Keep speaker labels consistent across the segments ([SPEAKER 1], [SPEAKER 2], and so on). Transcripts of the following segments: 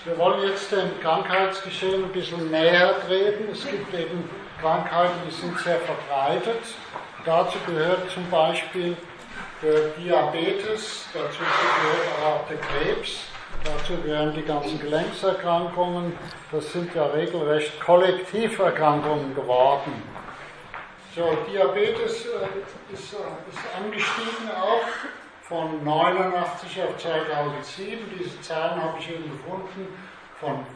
[SPEAKER 1] Wir wollen jetzt dem Krankheitsgeschehen ein bisschen näher treten. Es gibt eben Krankheiten, die sind sehr verbreitet. Dazu gehört zum Beispiel der Diabetes, dazu gehört aber auch der Krebs, dazu gehören die ganzen Gelenkserkrankungen. Das sind ja regelrecht Kollektiverkrankungen geworden. So, Diabetes ist angestiegen auch von 89 auf 2007. Diese Zahlen habe ich eben gefunden, von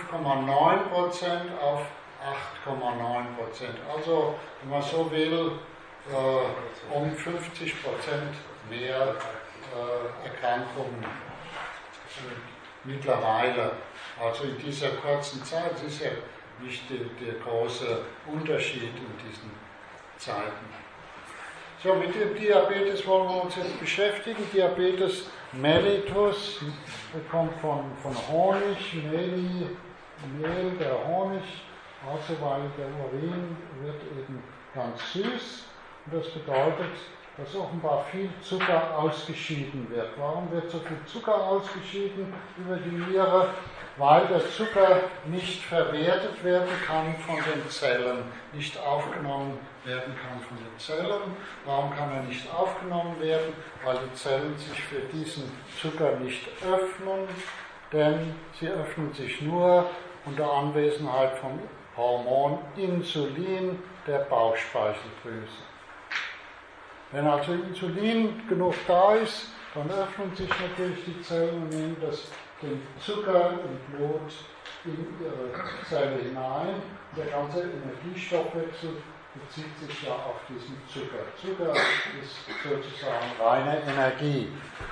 [SPEAKER 1] 5,9% auf 8,9%. Also, wenn man so will, um 50% mehr Erkrankungen mittlerweile. Also in dieser kurzen Zeit, das ist ja nicht der große Unterschied in diesen Zeiten. So, mit dem Diabetes wollen wir uns jetzt beschäftigen. Diabetes mellitus kommt von Honig, Mehl, der Honig, also weil der Urin wird eben ganz süß. Und das bedeutet, dass offenbar viel Zucker ausgeschieden wird. Warum wird so viel Zucker ausgeschieden über die Niere? Weil der Zucker nicht verwertet werden kann von den Zellen, nicht aufgenommen werden kann von den Zellen. Warum kann er nicht aufgenommen werden? Weil die Zellen sich für diesen Zucker nicht öffnen, denn sie öffnen sich nur unter Anwesenheit vom Hormon Insulin der Bauchspeicheldrüse. Wenn also Insulin genug da ist, dann öffnen sich natürlich die Zellen und nehmen den Zucker im Blut in ihre Zelle hinein. Der ganze Energiestoffwechsel bezieht sich ja auf diesen Zucker. Zucker ist sozusagen reine Energie.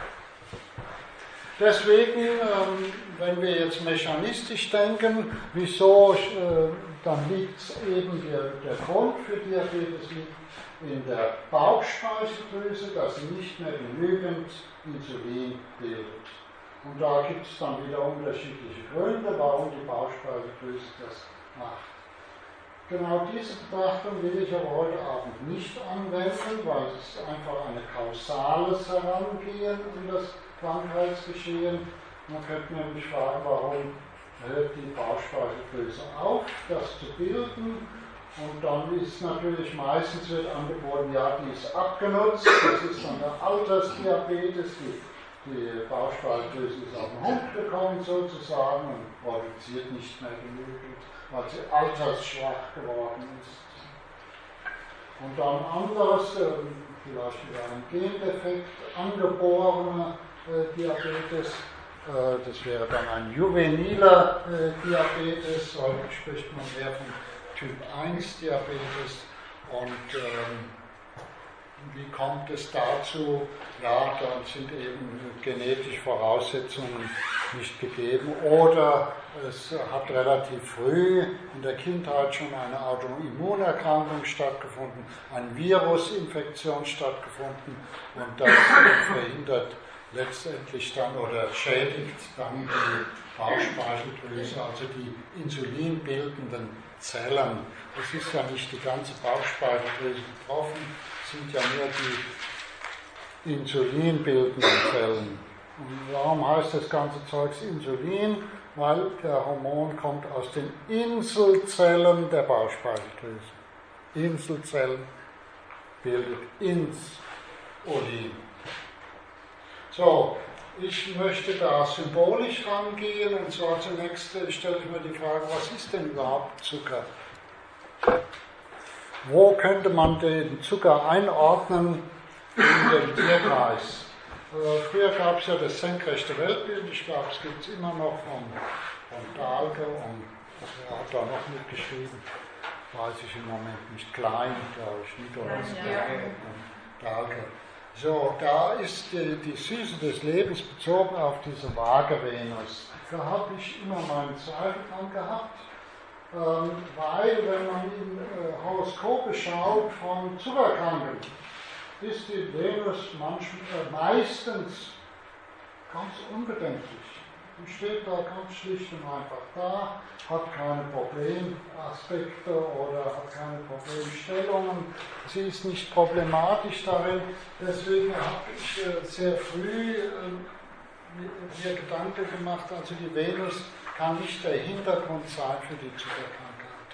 [SPEAKER 1] Deswegen, wenn wir jetzt mechanistisch denken, wieso, dann liegt eben der Grund für Diabetes liegt in der Bauchspeicheldrüse, dass sie nicht mehr genügend Insulin bildet. Und da gibt es dann wieder unterschiedliche Gründe, warum die Bauchspeicheldrüse das macht. Genau diese Betrachtung will ich aber heute Abend nicht anwenden, weil es ist einfach ein kausales Herangehen an das Krankheitsgeschehen. Man könnte nämlich fragen, warum hört die Bauchspeicheldrüse auf, das zu bilden? Und dann ist natürlich meistens wird angeboten, ja, die ist abgenutzt, das ist dann der Altersdiabetes, die Bauchspeicheldrüse ist auf den Hund gekommen sozusagen und produziert nicht mehr genügend, weil sie altersschwach geworden ist. Und dann anderes, vielleicht über einen Gendefekt, angeborener Diabetes, das wäre dann ein juveniler Diabetes, heute spricht man mehr von Typ 1 Diabetes. Und wie kommt es dazu? Ja, dann sind eben genetische Voraussetzungen nicht gegeben oder es hat relativ früh in der Kindheit schon eine Autoimmunerkrankung stattgefunden, eine Virusinfektion stattgefunden und das verhindert letztendlich dann oder schädigt dann die Bauchspeicheldrüse, also die insulinbildenden Zellen. Es ist ja nicht die ganze Bauchspeicheldrüse betroffen, es sind ja nur die insulinbildenden Zellen. Und warum heißt das ganze Zeugs Insulin? Weil der Hormon kommt aus den Inselzellen der Bauchspeicheldrüse. Inselzellen bildet Insulin. So, ich möchte da symbolisch rangehen und zwar zunächst stelle ich mir die Frage, was ist denn überhaupt Zucker? Wo könnte man den Zucker einordnen in den Tierkreis? Früher gab es ja das senkrechte Weltbild, ich glaube, es gibt es immer noch von Dahlke und er hat da noch mitgeschrieben, weiß ich im Moment nicht, Klein, glaube ich, Nikolaus Dahlke. So, da ist die Süße des Lebens bezogen auf diese vage Venus. Da habe ich immer meinen Zweifel dran gehabt, weil wenn man in Horoskope schaut von Zuckerkranken, ist die Venus meistens ganz unbedenklich. Die steht da ganz schlicht und einfach da, hat keine Problemaspekte oder hat keine Problemstellungen. Sie ist nicht problematisch darin. Deswegen habe ich sehr früh mir Gedanken gemacht, also die Venus kann nicht der Hintergrund sein für die Zuckerkrankheit.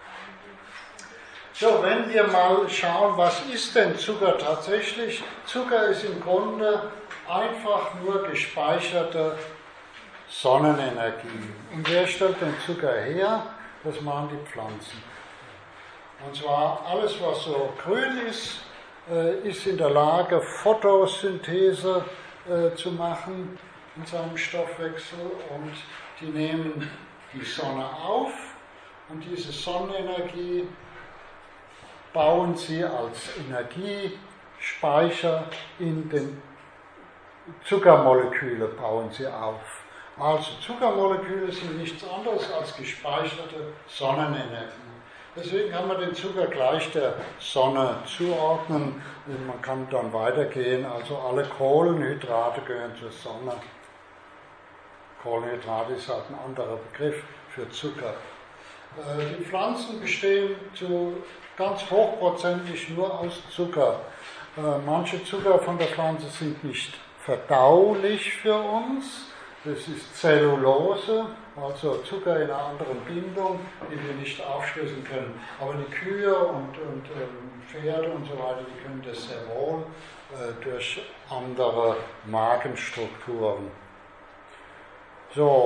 [SPEAKER 1] So, wenn wir mal schauen, was ist denn Zucker tatsächlich? Zucker ist im Grunde einfach nur gespeicherte Sonnenenergie. Und wer stellt den Zucker her? Das machen die Pflanzen. Und zwar alles, was so grün ist, ist in der Lage, Photosynthese zu machen in seinem Stoffwechsel, und die nehmen die Sonne auf und diese Sonnenenergie bauen sie als Energiespeicher in den Zuckermoleküle bauen sie auf. Also Zuckermoleküle sind nichts anderes als gespeicherte Sonnenenergie. Deswegen kann man den Zucker gleich der Sonne zuordnen. Man kann dann weitergehen, also alle Kohlenhydrate gehören zur Sonne. Kohlenhydrate ist halt ein anderer Begriff für Zucker. Die Pflanzen bestehen ganz hochprozentig nur aus Zucker. Manche Zucker von der Pflanze sind nicht verdaulich für uns. Das ist Zellulose, also Zucker in einer anderen Bindung, die wir nicht aufschlüsseln können. Aber die Kühe und Pferde und so weiter, die können das sehr wohl durch andere Magenstrukturen. So,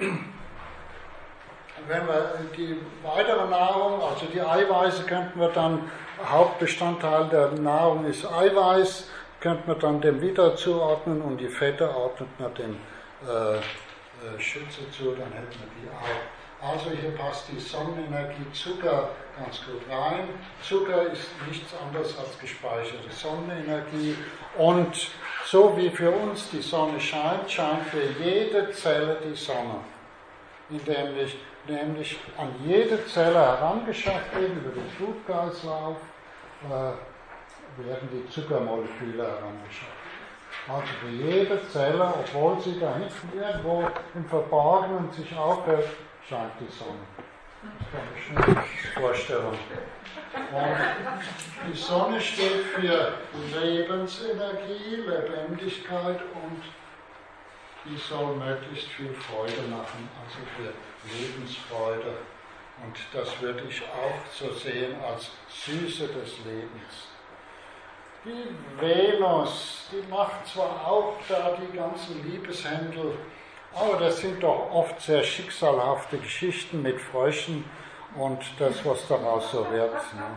[SPEAKER 1] wenn wir die weitere Nahrung, also die Eiweiße, könnten wir dann, Hauptbestandteil der Nahrung ist Eiweiß, könnten wir dann dem wieder zuordnen, und die Fette ordnet man dem Schütze zu, dann hätten wir die auch. Also hier passt die Sonnenenergie Zucker ganz gut rein. Zucker ist nichts anderes als gespeicherte Sonnenenergie, und so wie für uns die Sonne scheint, scheint für jede Zelle die Sonne, indem nämlich an jede Zelle herangeschafft wird, über den Blutkreislauf werden die Zuckermoleküle herangeschafft. Also für jede Zelle, obwohl sie da hinten irgendwo im Verborgenen sich aufhält, scheint die Sonne. Das kann ich mir nicht vorstellen. Und die Sonne steht für Lebensenergie, Lebendigkeit, und die soll möglichst viel Freude machen, also für Lebensfreude. Und das würde ich auch so sehen als Süße des Lebens. Die Venus, die macht zwar auch da die ganzen Liebeshändel, aber das sind doch oft sehr schicksalhafte Geschichten mit Fröschen und das, was daraus so wird. Ne?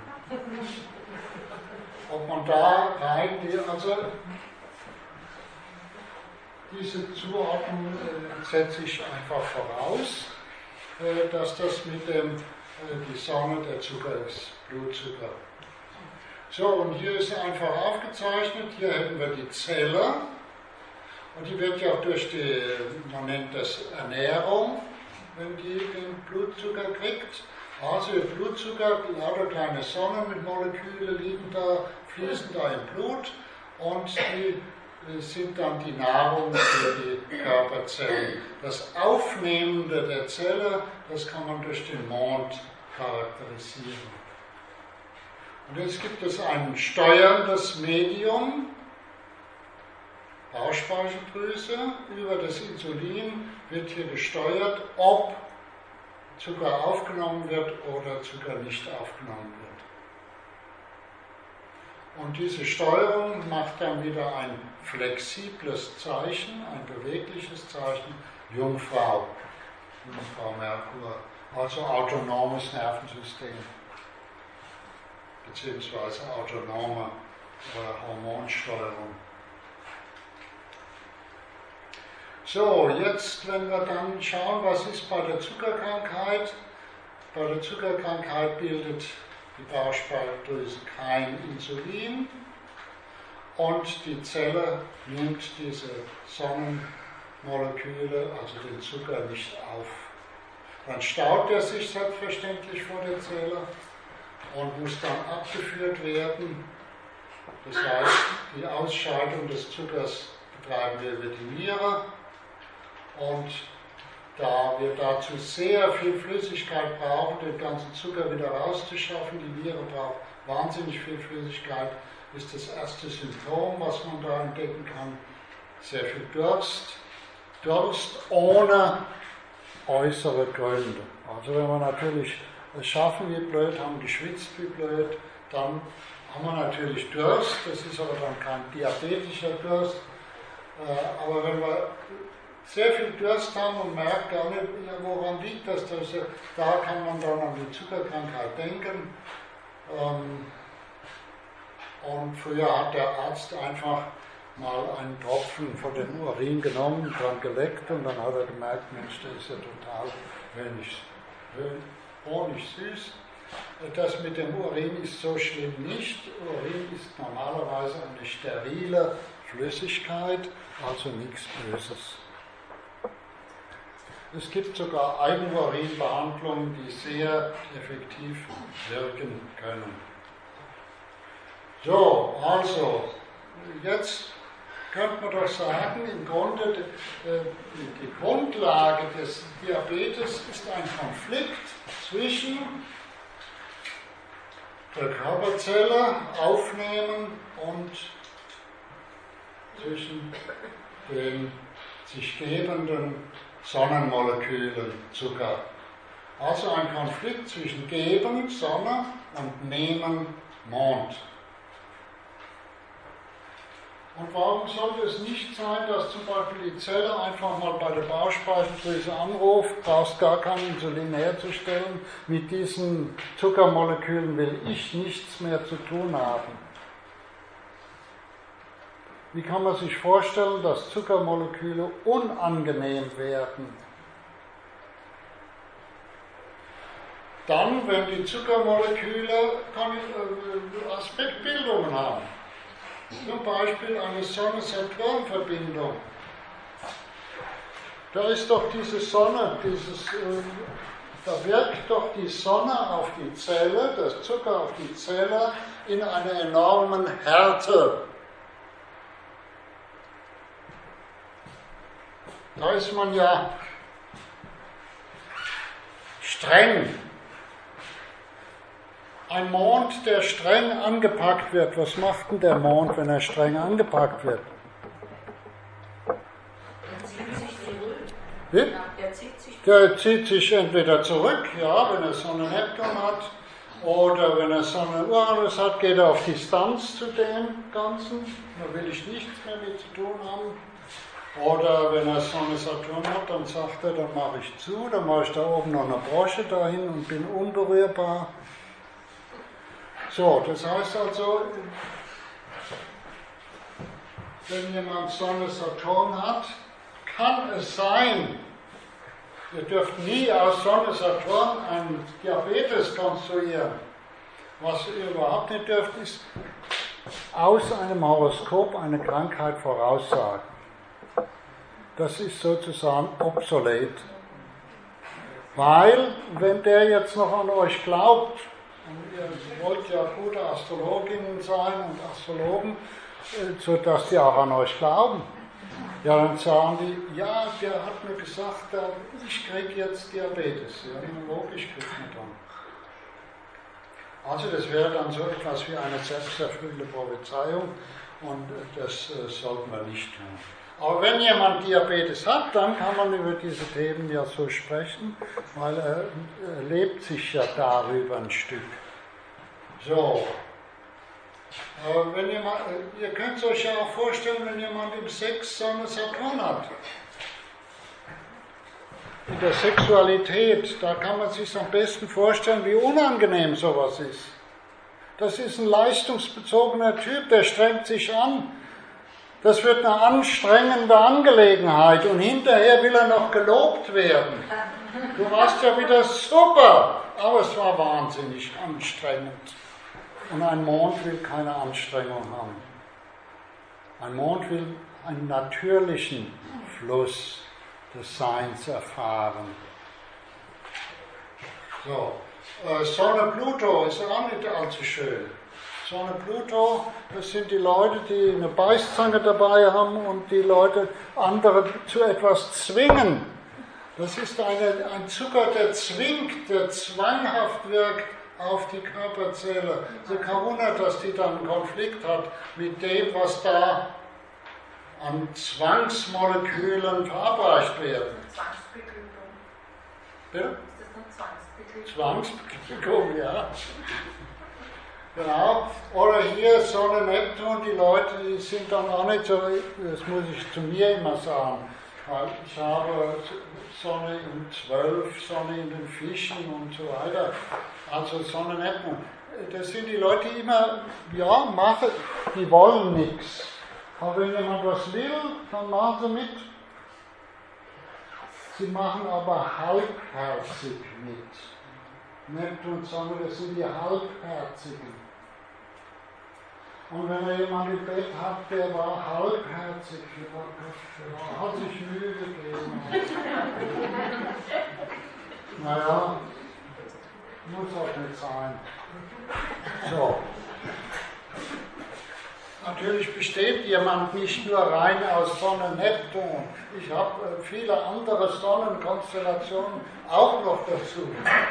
[SPEAKER 1] Ob man da reingeht, also diese Zuordnung setze ich einfach voraus, dass das mit dem, die Sonne der Zucker ist, Blutzucker. So, und hier ist einfach aufgezeichnet, hier hätten wir die Zelle, und die wird ja auch durch die, man nennt das Ernährung, wenn die den Blutzucker kriegt. Also der Blutzucker, lauter kleine Sonnenmoleküle liegen da, fließen da im Blut, und die sind dann die Nahrung für die Körperzellen. Das Aufnehmende der Zelle, das kann man durch den Mond charakterisieren. Und jetzt gibt es ein steuerndes Medium, Bauchspeicheldrüse. Über das Insulin wird hier gesteuert, ob Zucker aufgenommen wird oder Zucker nicht aufgenommen wird. Und diese Steuerung macht dann wieder ein flexibles Zeichen, ein bewegliches Zeichen, Jungfrau Merkur, also autonomes Nervensystem, beziehungsweise autonome Hormonsteuerung. So, jetzt, wenn wir dann schauen, was ist bei der Zuckerkrankheit. Bei der Zuckerkrankheit bildet die Bauchspeicheldrüse kein Insulin, und die Zelle nimmt diese Sonnenmoleküle, also den Zucker, nicht auf. Dann staut er sich selbstverständlich vor der Zelle und muss dann abgeführt werden. Das heißt, die Ausscheidung des Zuckers betreiben wir über die Niere, und da wir dazu sehr viel Flüssigkeit brauchen, den ganzen Zucker wieder rauszuschaffen, die Niere braucht wahnsinnig viel Flüssigkeit, ist das erste Symptom, was man da entdecken kann, sehr viel Durst. Durst ohne äußere Gründe. Also wenn wir natürlich es schaffen wie blöd, haben geschwitzt wie blöd, dann haben wir natürlich Durst, das ist aber dann kein diabetischer Durst. Aber wenn wir sehr viel Durst haben und merkt gar nicht, woran liegt das, da kann man dann an die Zuckerkrankheit denken. Und früher hat der Arzt einfach mal einen Tropfen von dem Urin genommen, dran geleckt und dann hat er gemerkt, Mensch, der ist ja total wenig süß. Das mit dem Urin ist so schlimm nicht. Urin ist normalerweise eine sterile Flüssigkeit, also nichts Böses. Es gibt sogar Eigenurinbehandlungen, die sehr effektiv wirken können. So, also, jetzt könnte man doch sagen, im Grunde die Grundlage des Diabetes ist ein Konflikt zwischen der Körperzelle aufnehmen und zwischen den sich gebenden Sonnenmolekülen Zucker. Also ein Konflikt zwischen Geben, Sonne und Nehmen, Mond. Und warum sollte es nicht sein, dass zum Beispiel die Zelle einfach mal bei der Bauchspeicheldrüse anruft, brauchst gar kein Insulin herzustellen, mit diesen Zuckermolekülen will ich nichts mehr zu tun haben. Wie kann man sich vorstellen, dass Zuckermoleküle unangenehm werden? Dann, wenn die Zuckermoleküle Aspektbildungen haben. Zum Beispiel eine Sonne-Saturn-Verbindung. Da ist doch diese Sonne, da wirkt doch die Sonne auf die Zelle, das Zucker auf die Zelle in einer enormen Härte. Da ist man ja streng. Ein Mond, der streng angepackt wird, was macht denn der Mond, wenn er streng angepackt wird?
[SPEAKER 2] Er zieht sich zurück.
[SPEAKER 1] Wie? Der zieht sich entweder zurück, ja, wenn er Sonne Neptun hat, oder wenn er Sonne Uranus hat, geht er auf Distanz zu dem Ganzen, da will ich nichts mehr mit zu tun haben. Oder wenn er Sonne Saturn hat, dann sagt er, dann mache ich zu, dann mache ich da oben noch eine Brosche dahin und bin unberührbar. So, das heißt also, wenn jemand Sonne Saturn hat, kann es sein, ihr dürft nie aus Sonne Saturn einen Diabetes konstruieren. Was ihr überhaupt nicht dürft, ist aus einem Horoskop eine Krankheit voraussagen. Das ist sozusagen obsolet. Weil, wenn der jetzt noch an euch glaubt, und ihr wollt ja gute Astrologinnen sein und Astrologen, sodass die auch an euch glauben, ja, dann sagen die, ja, der hat mir gesagt, ich kriege jetzt Diabetes. Ja, logisch kriegt man dann. Also das wäre dann so etwas wie eine selbsterfüllende Prophezeiung und das sollten wir nicht tun. Aber wenn jemand Diabetes hat, dann kann man über diese Themen ja so sprechen, weil er lebt sich ja darüber ein Stück. So. Aber wenn ihr könnt es euch ja auch vorstellen, wenn jemand im Sex Sonne Saturn hat. In der Sexualität, da kann man sich am besten vorstellen, wie unangenehm sowas ist. Das ist ein leistungsbezogener Typ, der strengt sich an. Das wird eine anstrengende Angelegenheit und hinterher will er noch gelobt werden. Du warst ja wieder super, aber es war wahnsinnig anstrengend. Und ein Mond will keine Anstrengung haben. Ein Mond will einen natürlichen Fluss des Seins erfahren. So, Sonne Pluto ist auch nicht allzu schön. Sonne Pluto, das sind die Leute, die eine Beißzange dabei haben und die Leute andere zu etwas zwingen. Das ist ein Zucker, der zwingt, der zwanghaft wirkt auf die Körperzelle. Also kein Wunder, dass die dann einen Konflikt hat mit dem, was da an Zwangsmolekülen verabreicht werden.
[SPEAKER 2] Zwangsbeglückung.
[SPEAKER 1] Bitte?
[SPEAKER 2] Ist das eine Zwangsbeglückung?
[SPEAKER 1] Zwangsbeglückung, ja. Genau. Oder hier Sonne, Neptun, die Leute, die sind dann auch nicht so, das muss ich zu mir immer sagen, weil ich habe Sonne in 12, Sonne in den Fischen und so weiter. Also Sonne, Neptun. Das sind die Leute, die immer, ja, machen, die wollen nichts. Aber wenn jemand was will, dann machen sie mit. Sie machen aber halbherzig mit. Neptun, Sonne, das sind die Halbherzigen. Und wenn er jemanden im Bett hat, der war halbherzig, hat sich Mühe gegeben. Naja, muss auch nicht sein. So. Natürlich besteht jemand nicht nur rein aus Sonne, Neptun. Ich habe viele andere Sonnenkonstellationen auch noch dazu.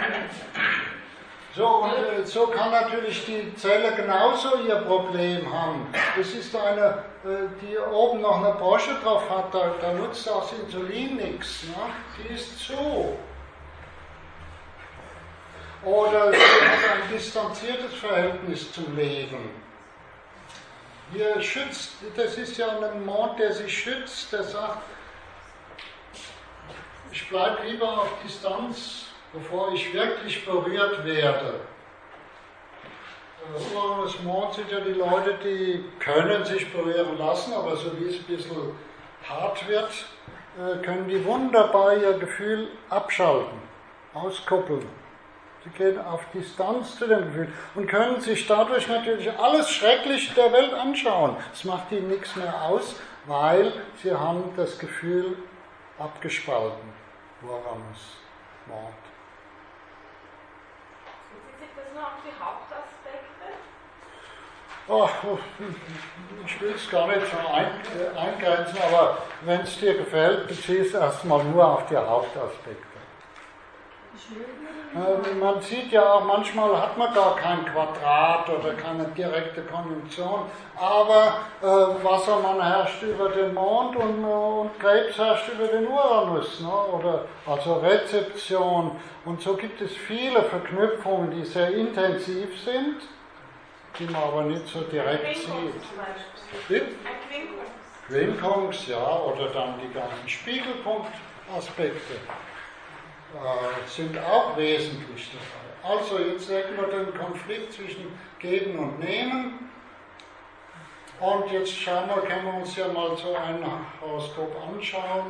[SPEAKER 1] So, und so kann natürlich die Zelle genauso ihr Problem haben. Es ist eine, die oben noch eine Brosche drauf hat, da nutzt auch das Insulin nichts. Ne? Die ist zu. Oder sie hat ein distanziertes Verhältnis zum Leben. Hier schützt, das ist ja ein Mond, der sich schützt, der sagt, ich bleibe lieber auf Distanz, bevor ich wirklich berührt werde. Uranus, Mond sind ja die Leute, die können sich berühren lassen, aber so wie es ein bisschen hart wird, können die wunderbar ihr Gefühl abschalten, auskoppeln. Sie gehen auf Distanz zu dem Gefühl und können sich dadurch natürlich alles Schreckliche der Welt anschauen. Es macht ihnen nichts mehr aus, weil sie haben das Gefühl abgespalten. Uranus, Mond.
[SPEAKER 2] Bezieht sich das nur auf die Hauptaspekte?
[SPEAKER 1] Ach, ich will es gar nicht so eingrenzen, aber wenn es dir gefällt, bezieh es erstmal nur auf die Hauptaspekte. Man sieht ja auch, manchmal hat man gar kein Quadrat oder keine direkte Konjunktion, aber Wassermann herrscht über den Mond und Krebs herrscht über den Uranus, ne? Oder also Rezeption. Und so gibt es viele Verknüpfungen, die sehr intensiv sind, die man aber nicht so direkt sieht. Quinkunx, ja, oder dann die ganzen Spiegelpunktaspekte. Sind auch wesentlich dabei. Also jetzt sehen wir den Konflikt zwischen Geben und Nehmen. Und jetzt können wir uns ja mal so ein Horoskop anschauen.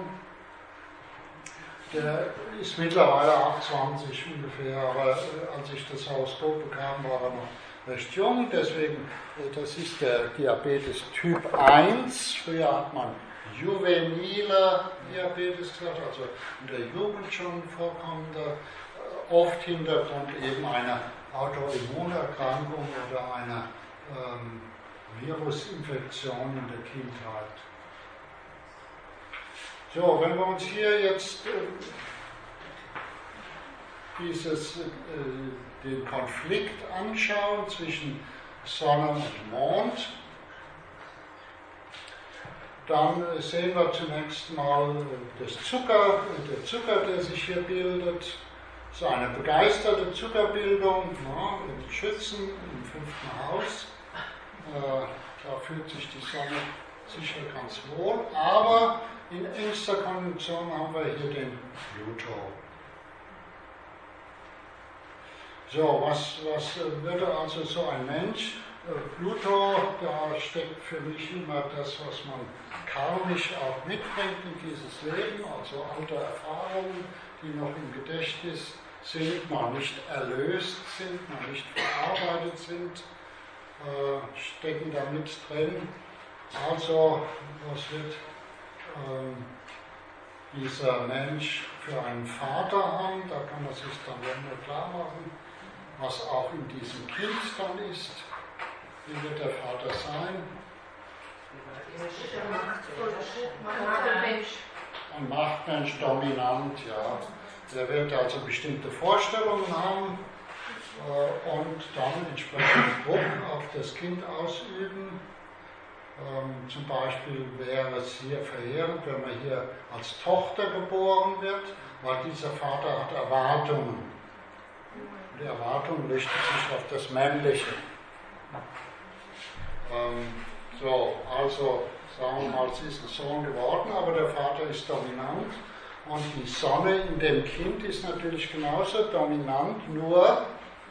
[SPEAKER 1] Der ist mittlerweile 28 ungefähr, aber als ich das Horoskop bekam, war er noch recht jung. Deswegen, das ist der Diabetes Typ 1. Früher hat man juvenile Diabetes gesagt, also in der Jugend schon vorkommender, oft Hintergrund eben eine Autoimmunerkrankung oder eine Virusinfektion in der Kindheit. So, wenn wir uns hier jetzt den Konflikt anschauen zwischen Sonne und Mond, dann sehen wir zunächst mal der Zucker, der sich hier bildet. So eine begeisterte Zuckerbildung, in Schützen im 5. Haus. Da fühlt sich die Sonne sicher ganz wohl. Aber in engster Konjunktion haben wir hier den Pluto. So, was würde also so ein Mensch? Pluto, da steckt für mich immer das, was man karmisch auch mitbringt in dieses Leben, also alte Erfahrungen, die noch im Gedächtnis sind, noch nicht erlöst sind, noch nicht verarbeitet sind, stecken da mit drin. Also, was wird dieser Mensch für einen Vater haben? Da kann man sich dann nur klar machen, was auch in diesem Kind dann ist. Wie wird der Vater sein? Ein Machtmensch, dominant, ja. Der wird also bestimmte Vorstellungen haben und dann entsprechend Druck auf das Kind ausüben. Zum Beispiel wäre es hier verheerend, wenn man hier als Tochter geboren wird, weil dieser Vater hat Erwartungen. Die Erwartung richtet sich auf das Männliche. Also sagen wir mal, es ist ein Sohn geworden, aber der Vater ist dominant. Und die Sonne in dem Kind ist natürlich genauso dominant, nur,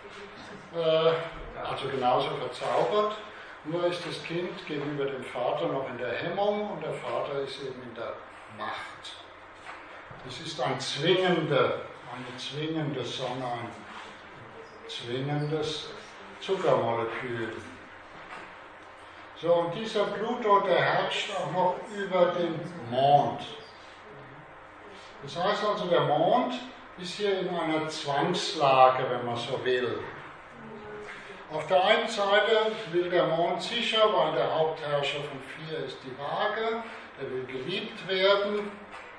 [SPEAKER 1] also genauso verzaubert, nur ist das Kind gegenüber dem Vater noch in der Hemmung und der Vater ist eben in der Macht. Es ist eine zwingende Sonne, ein zwingendes Zuckermolekül. So, und dieser Pluto, der herrscht auch noch über den Mond. Das heißt also, der Mond ist hier in einer Zwangslage, wenn man so will. Auf der einen Seite will der Mond sicher, weil der Hauptherrscher von 4 ist die Waage, der will geliebt werden.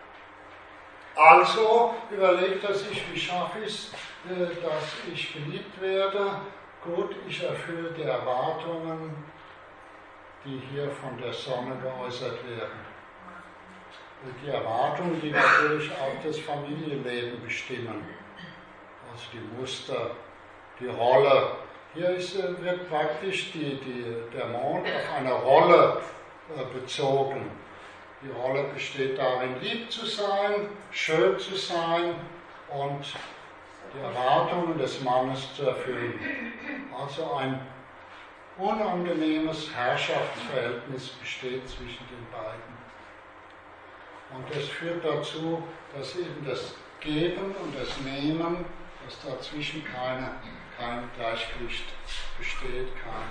[SPEAKER 1] Also überlegt er sich, wie schaffe ich es, dass ich geliebt werde. Gut, ich erfülle die Erwartungen, die hier von der Sonne geäußert werden. Die Erwartungen, die natürlich auch das Familienleben bestimmen. Also die Muster, die Rolle. Hier wird praktisch der Mond auf eine Rolle bezogen. Die Rolle besteht darin, lieb zu sein, schön zu sein und die Erwartungen des Mannes zu erfüllen. Also ein unangenehmes Herrschaftsverhältnis besteht zwischen den beiden. Und das führt dazu, dass eben das Geben und das Nehmen, dass dazwischen kein Gleichgewicht besteht,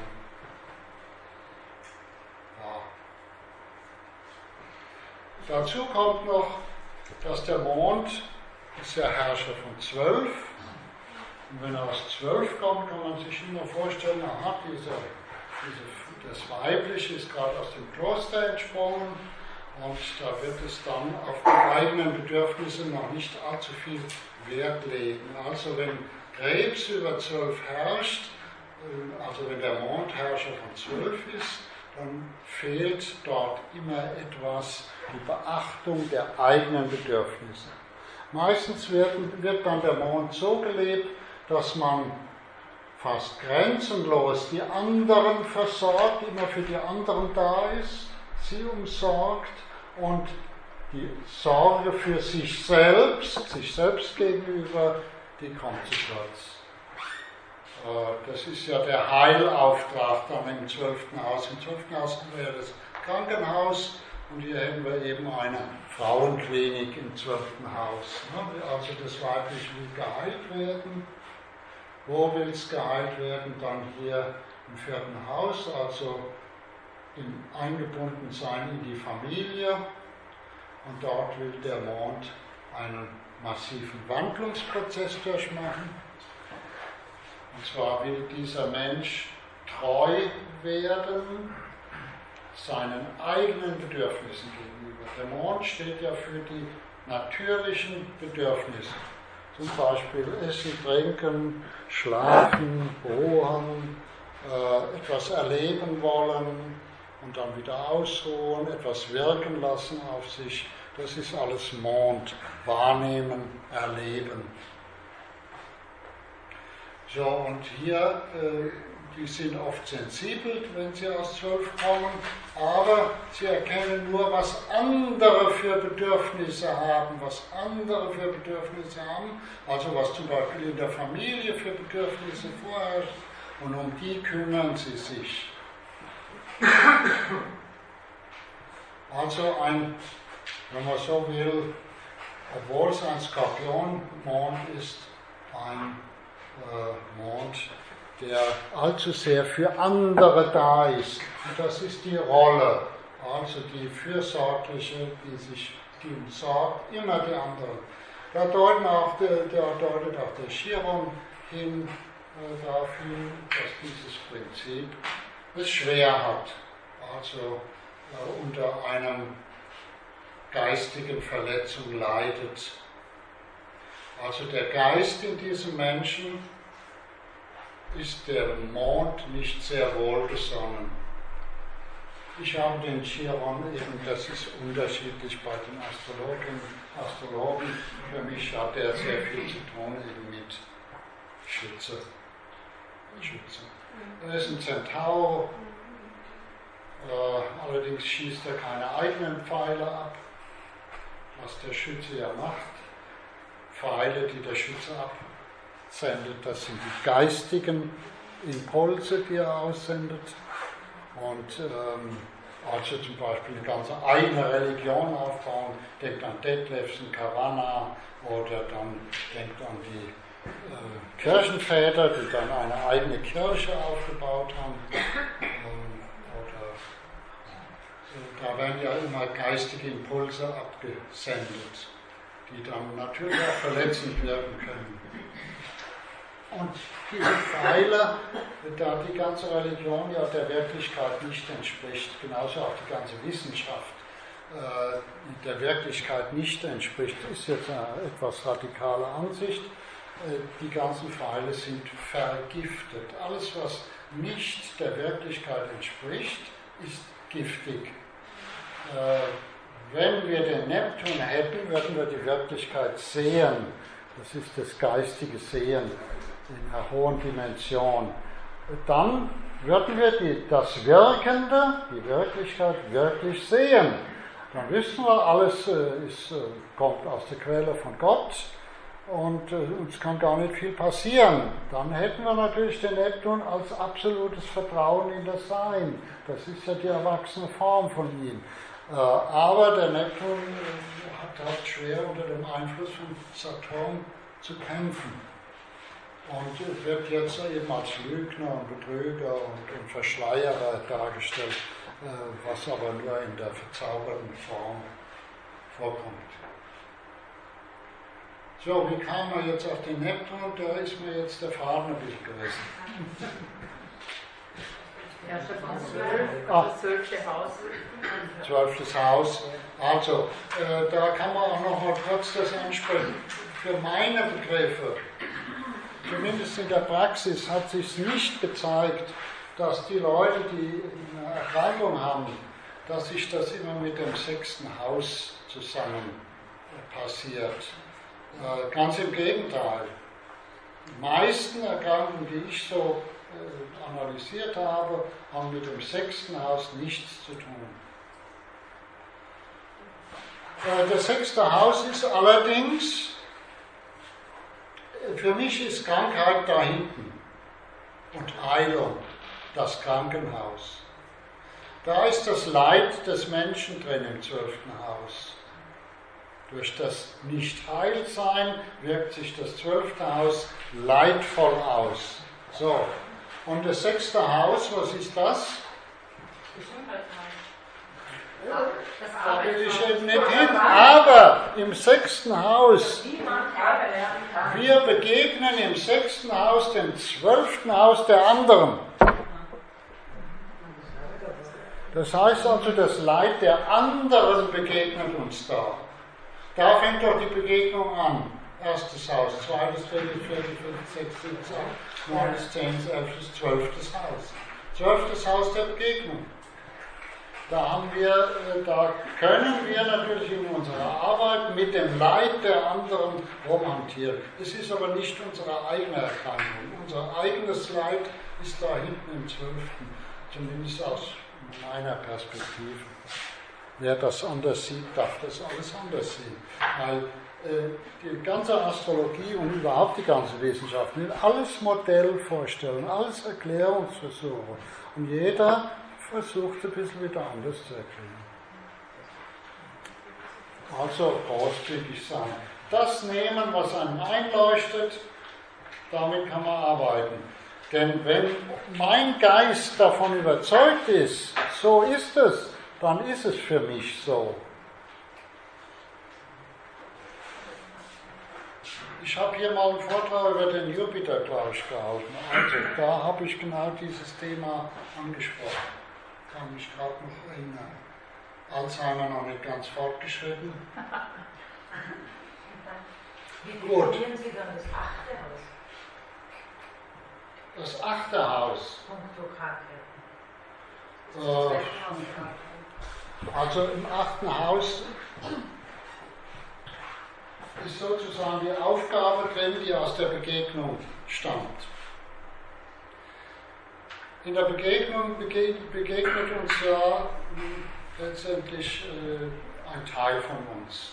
[SPEAKER 1] Dazu kommt noch, dass der Mond ist ja Herrscher von 12. Und wenn er aus 12 kommt, kann man sich immer vorstellen, aha, das Weibliche ist gerade aus dem Kloster entsprungen und da wird es dann auf die eigenen Bedürfnisse noch nicht allzu viel Wert legen. Also wenn Krebs über 12 herrscht, also wenn der Mondherrscher von 12 ist, dann fehlt dort immer etwas die Beachtung der eigenen Bedürfnisse. Meistens wird dann der Mond so gelebt, dass man fast grenzenlos die anderen versorgt, immer für die anderen da ist, sie umsorgt und die Sorge für sich selbst gegenüber, die kommt zu kurz. Das ist ja der Heilauftrag dann im 12. Haus. Im 12. Haus haben wir ja das Krankenhaus und hier hätten wir eben eine Frauenklinik im 12. Haus. Also das Weibliche will geheilt werden. Wo will es geheilt werden? Dann hier im 4. Haus, also eingebunden sein in die Familie. Und dort will der Mond einen massiven Wandlungsprozess durchmachen. Und zwar will dieser Mensch treu werden seinen eigenen Bedürfnissen gegenüber. Der Mond steht ja für die natürlichen Bedürfnisse. Zum Beispiel Essen, Trinken, Schlafen, Ruhen, etwas erleben wollen und dann wieder ausruhen, etwas wirken lassen auf sich. Das ist alles Mond. Wahrnehmen, erleben. So, und hier, die sind oft sensibel, wenn sie aus 12 kommen, aber sie erkennen nur, was andere für Bedürfnisse haben, also was zum Beispiel in der Familie für Bedürfnisse vorherrscht, und um die kümmern sie sich. Also wenn man so will, obwohl es ein Skorpionmond ist, ein Mond, der allzu sehr für andere da ist. Und das ist die Rolle, also die Fürsorgliche, die umsorgt immer die anderen. Da deutet auch der Chiron hin dafür, dass dieses Prinzip es schwer hat, also unter einer geistigen Verletzung leidet. Also der Geist in diesem Menschen ist dem Mond nicht sehr wohlgesonnen. Ich habe den Chiron eben, das ist unterschiedlich bei den Astrologen. Für mich hat er sehr viel zu tun eben mit Schütze. Er ist ein Zentaur, allerdings schießt er keine eigenen Pfeile ab, was der Schütze ja macht. Pfeile, die der Schütze absendet, das sind die geistigen Impulse, die er aussendet. Und also zum Beispiel eine ganze eigene Religion aufbauen, denkt an Detlefsen, Kavanagh oder dann denkt an die Kirchenväter, die dann eine eigene Kirche aufgebaut haben. Da werden ja immer geistige Impulse abgesendet, die dann natürlich auch verletzend wirken können. Und diese Pfeile, da die ganze Religion ja der Wirklichkeit nicht entspricht, genauso auch die ganze Wissenschaft der Wirklichkeit nicht entspricht, ist jetzt eine etwas radikale Ansicht. Die ganzen Pfeile sind vergiftet. Alles, was nicht der Wirklichkeit entspricht, ist giftig. Wenn wir den Neptun hätten, würden wir die Wirklichkeit sehen. Das ist das geistige Sehen in einer hohen Dimension. Dann würden wir das Wirkende, die Wirklichkeit wirklich sehen. Dann wissen wir, alles kommt aus der Quelle von Gott und uns kann gar nicht viel passieren. Dann hätten wir natürlich den Neptun als absolutes Vertrauen in das Sein. Das ist ja die erwachsene Form von ihm. Aber der Neptun hat schwer unter dem Einfluss von Saturn zu kämpfen. Und wird jetzt eben als Lügner und Betrüger und Verschleierer dargestellt, was aber nur in der verzauberten Form vorkommt. So, wie kam man jetzt auf den Neptun? Da ist mir jetzt der Faden ein bisschen gerissen.
[SPEAKER 2] Ja, das 12. Haus.
[SPEAKER 1] 12. Haus. Also, da kann man auch noch mal kurz das ansprechen. Für meine Begriffe, zumindest in der Praxis, hat sich nicht gezeigt, dass die Leute, die eine Erkrankung haben, dass sich das immer mit dem 6. Haus zusammen passiert. Ganz im Gegenteil. Die meisten Erkrankungen, die ich so analysiert habe, haben mit dem 6. Haus nichts zu tun. Das 6. Haus ist allerdings, für mich ist Krankheit da hinten und Heilung, das Krankenhaus. Da ist das Leid des Menschen drin im 12. Haus. Durch das Nicht-Heilsein wirkt sich das 12. Haus leidvoll aus. So, und das 6. Haus, was ist das? Da will ich eben nicht hin. Aber im 6. Haus, wir begegnen im 6. Haus dem 12. Haus der anderen. Das heißt also, das Leid der anderen begegnet uns da. Da fängt doch die Begegnung an. 1. Haus, 2., 3., 4., 5., 6., 7., 8., 9., 10., 11., 12. Haus. 12. Haus der Begegnung. Da können wir natürlich in unserer Arbeit mit dem Leid der anderen rumhantieren. Es ist aber nicht unsere eigene Erkrankung. Unser eigenes Leid ist da hinten im 12., zumindest aus meiner Perspektive. Wer das anders sieht, darf das alles anders sehen. Weil die ganze Astrologie und überhaupt die ganze Wissenschaft will alles Modellvorstellungen, alles Erklärungsversuche. Und jeder versucht ein bisschen wieder anders zu erklären. Also großzügig sein. Das nehmen, was einem einleuchtet, damit kann man arbeiten. Denn wenn mein Geist davon überzeugt ist, so ist es, dann ist es für mich so. Ich habe hier mal einen Vortrag über den Jupiter, glaube ich, gehalten. Also, da habe ich genau dieses Thema angesprochen. Kann mich gerade noch erinnern. Alzheimer noch nicht ganz fortgeschritten.
[SPEAKER 2] Wie definieren Sie dann das 8. Haus?
[SPEAKER 1] Das 8. Haus. Also im 8. Haus ist sozusagen die Aufgabe drin, die aus der Begegnung stammt. In der Begegnung begegnet uns ja letztendlich ein Teil von uns.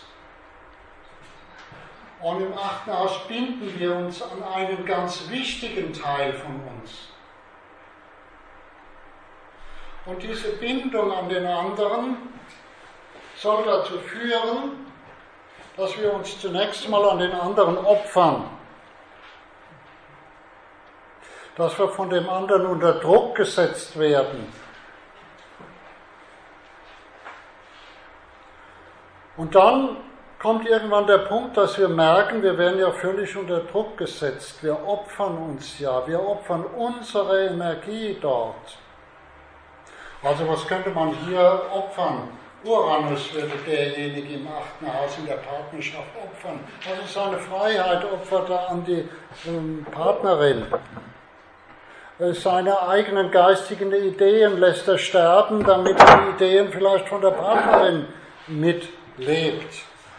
[SPEAKER 1] Und im 8. Haus binden wir uns an einen ganz wichtigen Teil von uns. Und diese Bindung an den anderen soll dazu führen, dass wir uns zunächst mal an den anderen opfern. Dass wir von dem anderen unter Druck gesetzt werden. Und dann kommt irgendwann der Punkt, dass wir merken, wir werden ja völlig unter Druck gesetzt. Wir opfern uns ja, wir opfern unsere Energie dort. Also was könnte man hier opfern? Uranus würde derjenige im 8. Haus in der Partnerschaft opfern. Also seine Freiheit opfert er an die Partnerin. Seine eigenen geistigen Ideen lässt er sterben, damit die Ideen vielleicht von der Partnerin mitlebt.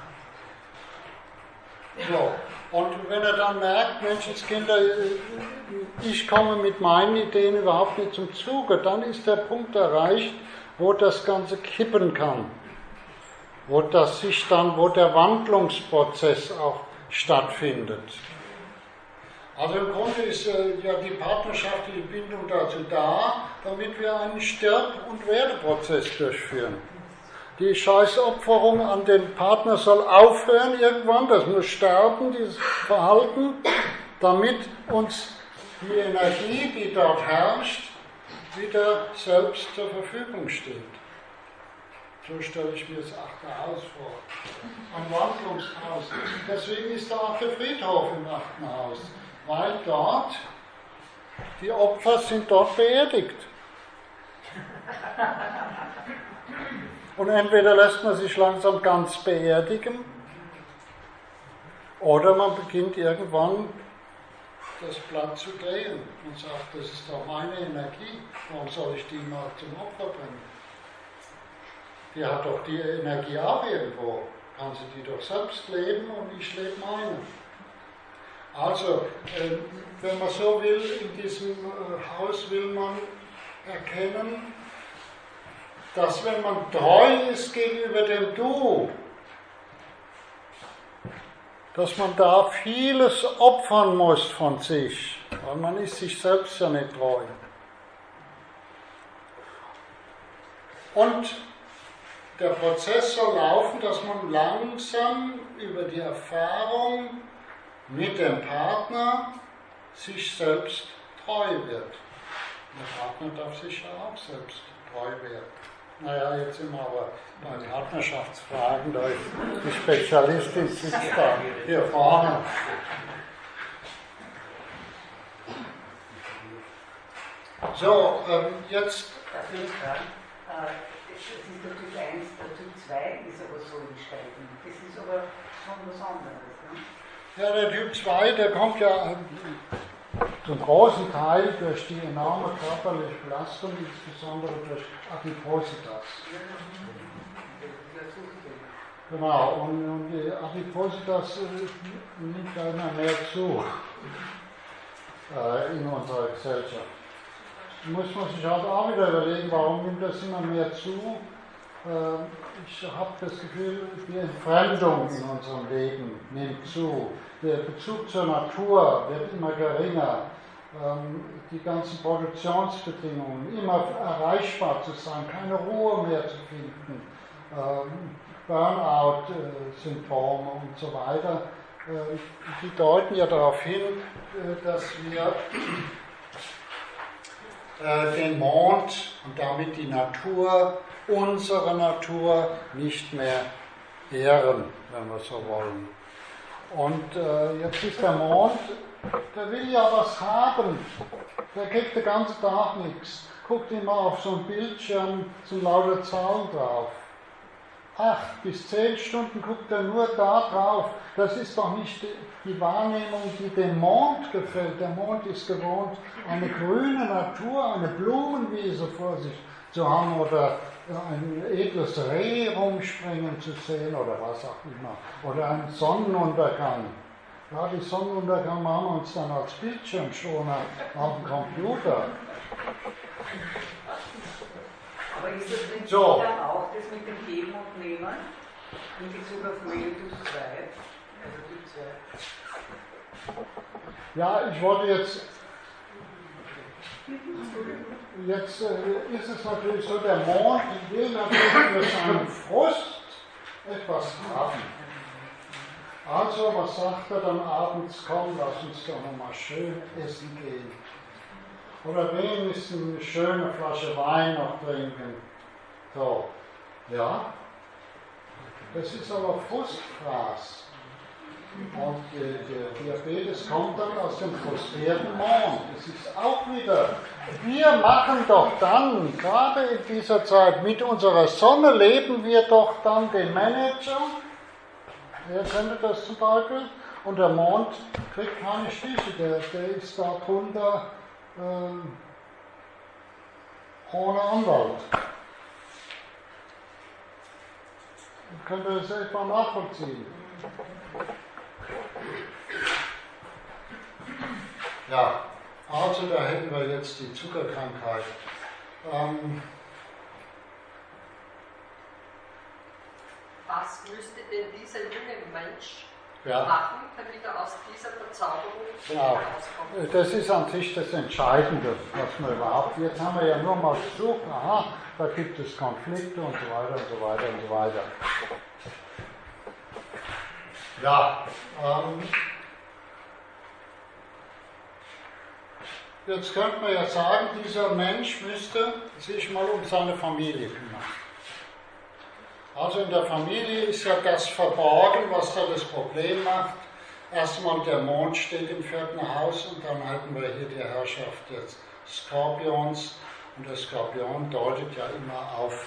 [SPEAKER 1] So. Und wenn er dann merkt, Menschenskinder, ich komme mit meinen Ideen überhaupt nicht zum Zuge, dann ist der Punkt erreicht, wo das Ganze kippen kann. Wo der Wandlungsprozess auch stattfindet. Also im Grunde ist ja die partnerschaftliche Bindung dazu da, damit wir einen Stirb- und Werdeprozess durchführen. Die Scheißopferung an den Partner soll aufhören irgendwann, das muss sterben, dieses Verhalten, damit uns die Energie, die dort herrscht, wieder selbst zur Verfügung steht. So stelle ich mir das 8. Haus vor. Ein Wandlungshaus. Deswegen ist da auch der Friedhof im 8. Haus. Weil dort, die Opfer sind dort beerdigt. Und entweder lässt man sich langsam ganz beerdigen, oder man beginnt irgendwann das Blatt zu drehen und sagt, das ist doch meine Energie, warum soll ich die mal zum Opfer bringen? Die hat doch die Energie auch irgendwo, kann sie die doch selbst leben und ich lebe meine. Also, wenn man so will, in diesem Haus will man erkennen, dass wenn man treu ist gegenüber dem Du, dass man da vieles opfern muss von sich, weil man ist sich selbst ja nicht treu. Und der Prozess soll laufen, dass man langsam über die Erfahrung mit dem Partner sich selbst treu wird. Der Partner darf sich ja auch selbst treu werden. Naja, jetzt sind wir aber bei Partnerschaftsfragen, da ist die Spezialistin sitzt da hier vorne. So, jetzt.
[SPEAKER 3] Das ist der Typ 1, der Typ 2 ist aber so in Steigen. Das ist aber schon was anderes. Ne?
[SPEAKER 1] Ja, der Typ 2, der kommt ja zum großen Teil durch die enorme körperliche Belastung, insbesondere durch Adipositas. Genau, und die Adipositas nimmt ja immer mehr zu in unserer Gesellschaft. Muss man sich halt auch wieder überlegen, warum nimmt das immer mehr zu? Ich habe das Gefühl, die Entfremdung in unserem Leben nimmt zu. Der Bezug zur Natur wird immer geringer. Die ganzen Produktionsbedingungen, immer erreichbar zu sein, keine Ruhe mehr zu finden, Burnout-Symptome und so weiter, die deuten ja darauf hin, dass wir den Mond und damit die Natur, unsere Natur, nicht mehr ehren, wenn wir so wollen. Und jetzt ist der Mond, der will ja was haben, der kriegt den ganzen Tag nichts, guckt immer auf so einen Bildschirm, sind lauter Zahlen drauf. 8 bis 10 Stunden guckt er nur da drauf. Das ist doch nicht die Wahrnehmung, die dem Mond gefällt. Der Mond ist gewohnt, eine grüne Natur, eine Blumenwiese vor sich zu haben oder ein edles Reh rumspringen zu sehen oder was auch immer. Oder einen Sonnenuntergang. Ja, die Sonnenuntergang machen wir uns dann als Bildschirmschoner auf dem Computer.
[SPEAKER 3] Aber ist das Prinzip
[SPEAKER 1] So.
[SPEAKER 3] dann auch das mit dem Geben und Nehmen in Bezug auf Melitus 2? Also die 2.
[SPEAKER 1] Ja, ich wollte jetzt ist es natürlich so, der Mond will natürlich für seinen Frust etwas haben. Also, was sagt er dann abends? Komm, lass uns doch nochmal schön essen gehen. Oder wenigstens eine schöne Flasche Wein noch trinken. So, ja. Das ist aber Frustfraß. Und der Diabetes kommt dann aus dem frustrierten Mond. Das ist auch wieder, wir machen doch dann, gerade in dieser Zeit, mit unserer Sonne leben wir doch dann den Manager. Wer könnte das zum Beispiel? Und der Mond kriegt keine Stiche, der ist da drunter ohne Anwalt. Könnt ihr das etwa nachvollziehen? Ja, also da hätten wir jetzt die Zuckerkrankheit.
[SPEAKER 2] Was müsste denn dieser junge Mensch
[SPEAKER 1] Ja.
[SPEAKER 2] machen, damit er aus dieser Verzauberung
[SPEAKER 1] Genau.
[SPEAKER 2] herauskommt?
[SPEAKER 1] Das ist an sich das Entscheidende, was man überhaupt. Jetzt haben wir ja nur mal gesucht, aha, da gibt es Konflikte und so weiter und so weiter und so weiter. Ja, jetzt könnte man ja sagen, dieser Mensch müsste sich mal um seine Familie kümmern. Also in der Familie ist ja das verborgen, was da das Problem macht. Erstmal der Mond steht im 4. Haus und dann halten wir hier die Herrschaft des Skorpions. Und der Skorpion deutet ja immer auf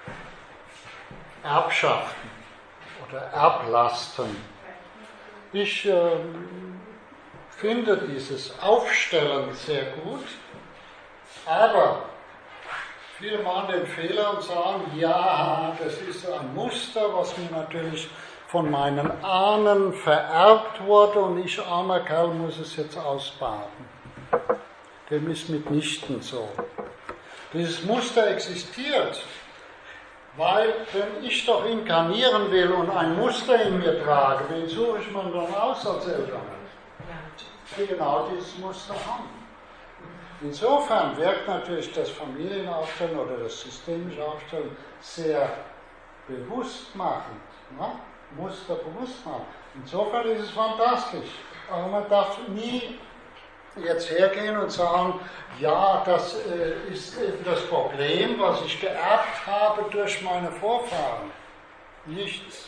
[SPEAKER 1] Erbschaften oder Erblasten. Ich finde dieses Aufstellen sehr gut, aber viele machen den Fehler und sagen, ja, das ist ein Muster, was mir natürlich von meinen Ahnen vererbt wurde und ich, armer Kerl, muss es jetzt ausbaden. Dem ist mitnichten so. Dieses Muster existiert, weil wenn ich doch inkarnieren will und ein Muster in mir trage, wen suche ich mir dann aus als Eltern? Die genau dieses Muster haben. Insofern wirkt natürlich das Familienaufstellen oder das systemische Aufstellen sehr bewusst machend, ne? Muster bewusst machen. Insofern ist es fantastisch. Aber man darf nie jetzt hergehen und sagen, ja, das ist eben das Problem, was ich geerbt habe durch meine Vorfahren. Nichts.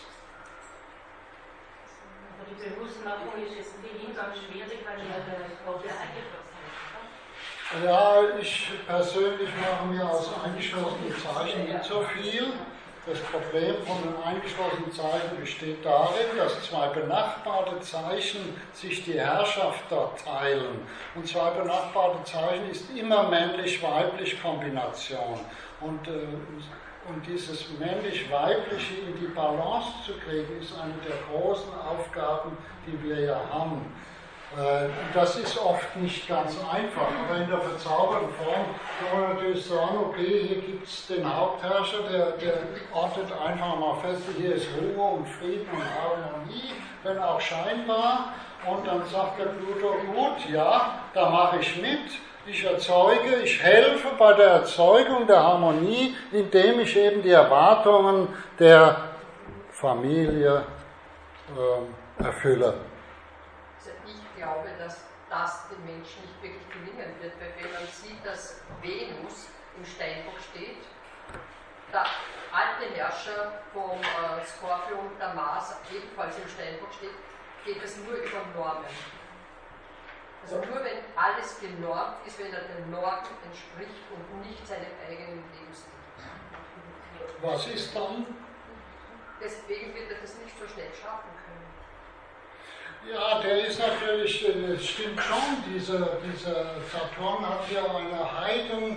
[SPEAKER 2] Aber die Bewusstmachung ist jetzt für ihn ganz schwierig, weil er das eingeschlossen hat.
[SPEAKER 1] Ja, ich persönlich mache mir aus eingeschlossenen Zeichen nicht so viel. Das Problem von den eingeschlossenen Zeichen besteht darin, dass zwei benachbarte Zeichen sich die Herrschaft dort teilen. Und zwei benachbarte Zeichen ist immer männlich-weiblich Kombination. Und dieses männlich-weibliche in die Balance zu kriegen, ist eine der großen Aufgaben, die wir ja haben. Das ist oft nicht ganz einfach, aber in der verzauberten Form kann man natürlich sagen, okay, hier gibt es den Hauptherrscher, der ordnet einfach mal fest, hier ist Ruhe und Frieden und Harmonie, wenn auch scheinbar, und dann sagt der Pluto, gut, ja, da mache ich mit, ich erzeuge, ich helfe bei der Erzeugung der Harmonie, indem ich eben die Erwartungen der Familie erfülle.
[SPEAKER 2] Ich glaube, dass das dem Menschen nicht wirklich gelingen wird, weil wenn man sieht, dass Venus im Steinbock steht, der alte Herrscher vom Skorpion, der Mars, ebenfalls im Steinbock steht, geht es nur über Normen. Also nur wenn alles genormt ist, wenn er den Normen entspricht und nicht seinem eigenen Lebensstil.
[SPEAKER 1] Was ist dann?
[SPEAKER 2] Deswegen wird er das nicht so schnell schaffen können.
[SPEAKER 1] Ja, der ist natürlich, es stimmt schon, dieser Saturn hat ja eine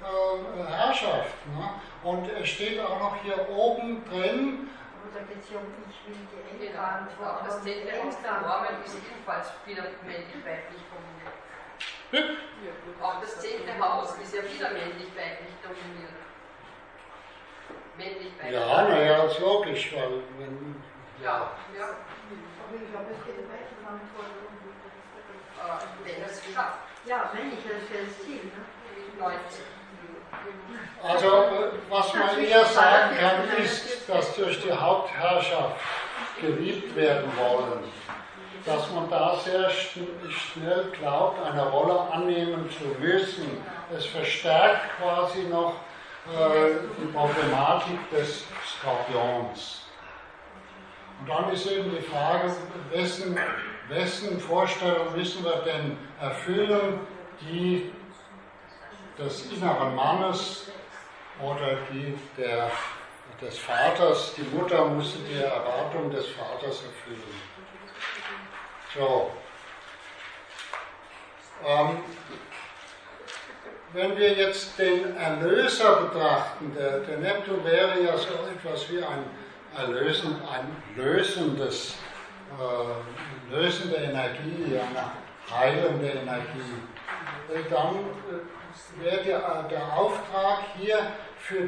[SPEAKER 1] Herrschaft. Ne? Und es steht auch noch hier oben drin.
[SPEAKER 4] Da geht es ja um, ich will die
[SPEAKER 2] Genau. Auch das 10. Haus der Normen ist ebenfalls wieder männlich-weiblich dominiert. Auch das 10. Haus ist ja wieder männlich-weiblich dominiert. Männlich-weiblich.
[SPEAKER 1] Ja, naja, ist logisch, weil wenn.
[SPEAKER 2] Ja.
[SPEAKER 4] Aber ich glaube, es geht weiter Verantwortung.
[SPEAKER 2] Wenn es schafft.
[SPEAKER 4] Ja, männlich, das ist ja das Ziel. Ne?
[SPEAKER 2] Mit 19.
[SPEAKER 1] Also, was man eher sagen kann, ist, dass durch die Hauptherrschaft geliebt werden wollen, dass man da sehr schnell glaubt, eine Rolle annehmen zu müssen. Es verstärkt quasi noch die Problematik des Skorpions. Und dann ist eben die Frage, wessen Vorstellung müssen wir denn erfüllen, die des inneren Mannes oder die des Vaters. Die Mutter musste die Erwartung des Vaters erfüllen. So. Wenn wir jetzt den Erlöser betrachten, der Neptun wäre ja so etwas wie lösende Energie, eine heilende Energie. Dann wäre der Auftrag hier für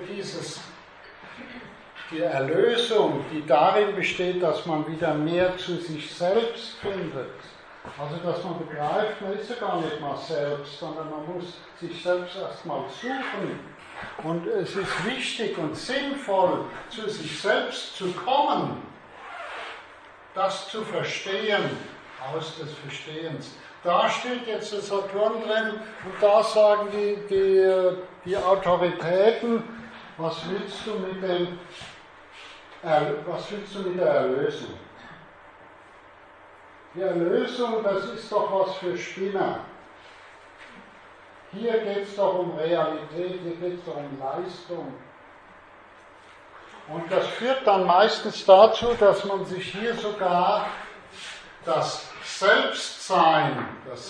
[SPEAKER 1] die Erlösung, die darin besteht, dass man wieder mehr zu sich selbst findet. Also dass man begreift, man ist ja gar nicht mal selbst, sondern man muss sich selbst erstmal suchen. Und es ist wichtig und sinnvoll, zu sich selbst zu kommen, das zu verstehen, aus des Verstehens. Da steht jetzt der Saturn drin und da sagen die Autoritäten, was willst du mit der Erlösung? Die Erlösung, das ist doch was für Spinner. Hier geht es doch um Realität, hier geht es doch um Leistung. Und das führt dann meistens dazu, dass man sich hier sogar das Selbstsein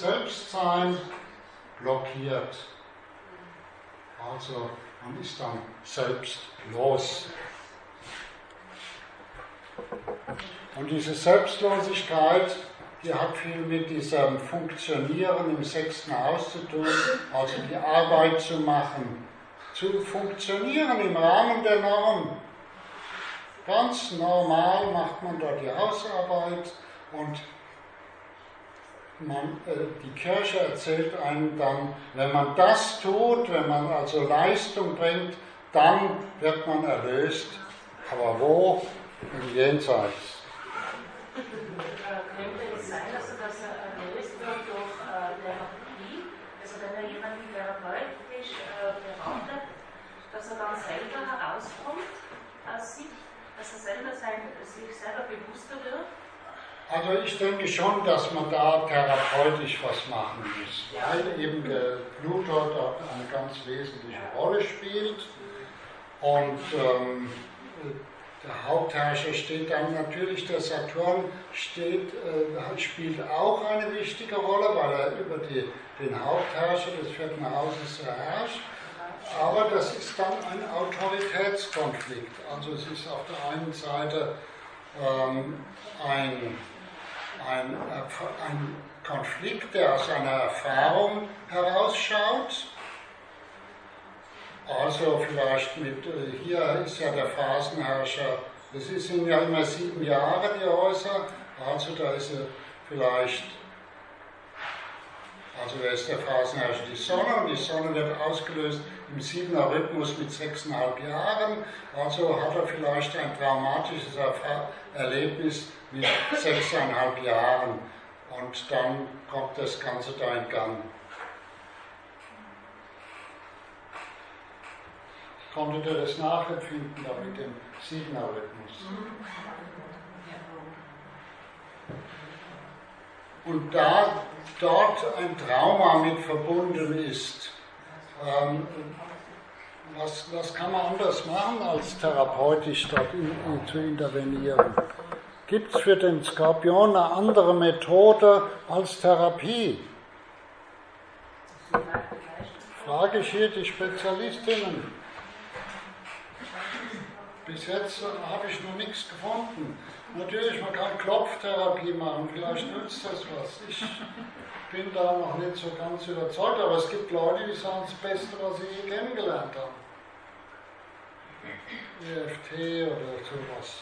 [SPEAKER 1] blockiert. Also man ist dann selbstlos. Und diese Selbstlosigkeit, die hat viel mit diesem Funktionieren im 6. Haus zu tun, also die Arbeit zu machen, zu funktionieren im Rahmen der Norm. Ganz normal macht man dort die Hausarbeit und die Kirche erzählt einem dann, wenn man das tut, wenn man also Leistung bringt, dann wird man erlöst. Aber wo? Im Jenseits.
[SPEAKER 5] Könnte es sein, dass erlöst wird durch Therapie, also wenn er jemanden therapeutisch beratet, dass er dann selber herauskommt aus sich, dass er selber sich selber bewusster wird?
[SPEAKER 1] Also ich denke schon, dass man da therapeutisch was machen muss, weil eben der Pluto dort eine ganz wesentliche Rolle spielt und der Hauptherrscher steht dann natürlich, der Saturn spielt auch eine wichtige Rolle, weil er über den Hauptherrscher des 4. Hauses herrscht. Aber das ist dann ein Autoritätskonflikt. Also es ist auf der einen Seite ein Konflikt, der aus einer Erfahrung herausschaut. Also vielleicht hier ist ja der Phasenherrscher, das sind ja immer 7 Jahre die Häuser, also da ist er vielleicht, also da ist der Phasenherrscher die Sonne und die Sonne wird ausgelöst im 7er Rhythmus mit 6,5 Jahren, also hat er vielleicht ein traumatisches Erlebnis mit 6,5 Jahren und dann kommt das Ganze da in Gang. Konntet ihr das nachempfinden da mit dem 7er Rhythmus? Und da dort ein Trauma mit verbunden ist, was kann man anders machen, als therapeutisch dort zu intervenieren? Gibt es für den Skorpion eine andere Methode als Therapie? Frage ich hier die Spezialistinnen. Bis jetzt habe ich noch nichts gefunden. Natürlich, man kann Klopftherapie machen, vielleicht nützt das was. Ich bin da noch nicht so ganz überzeugt, aber es gibt Leute, die sagen, das Beste, was sie je kennengelernt haben. EFT oder sowas.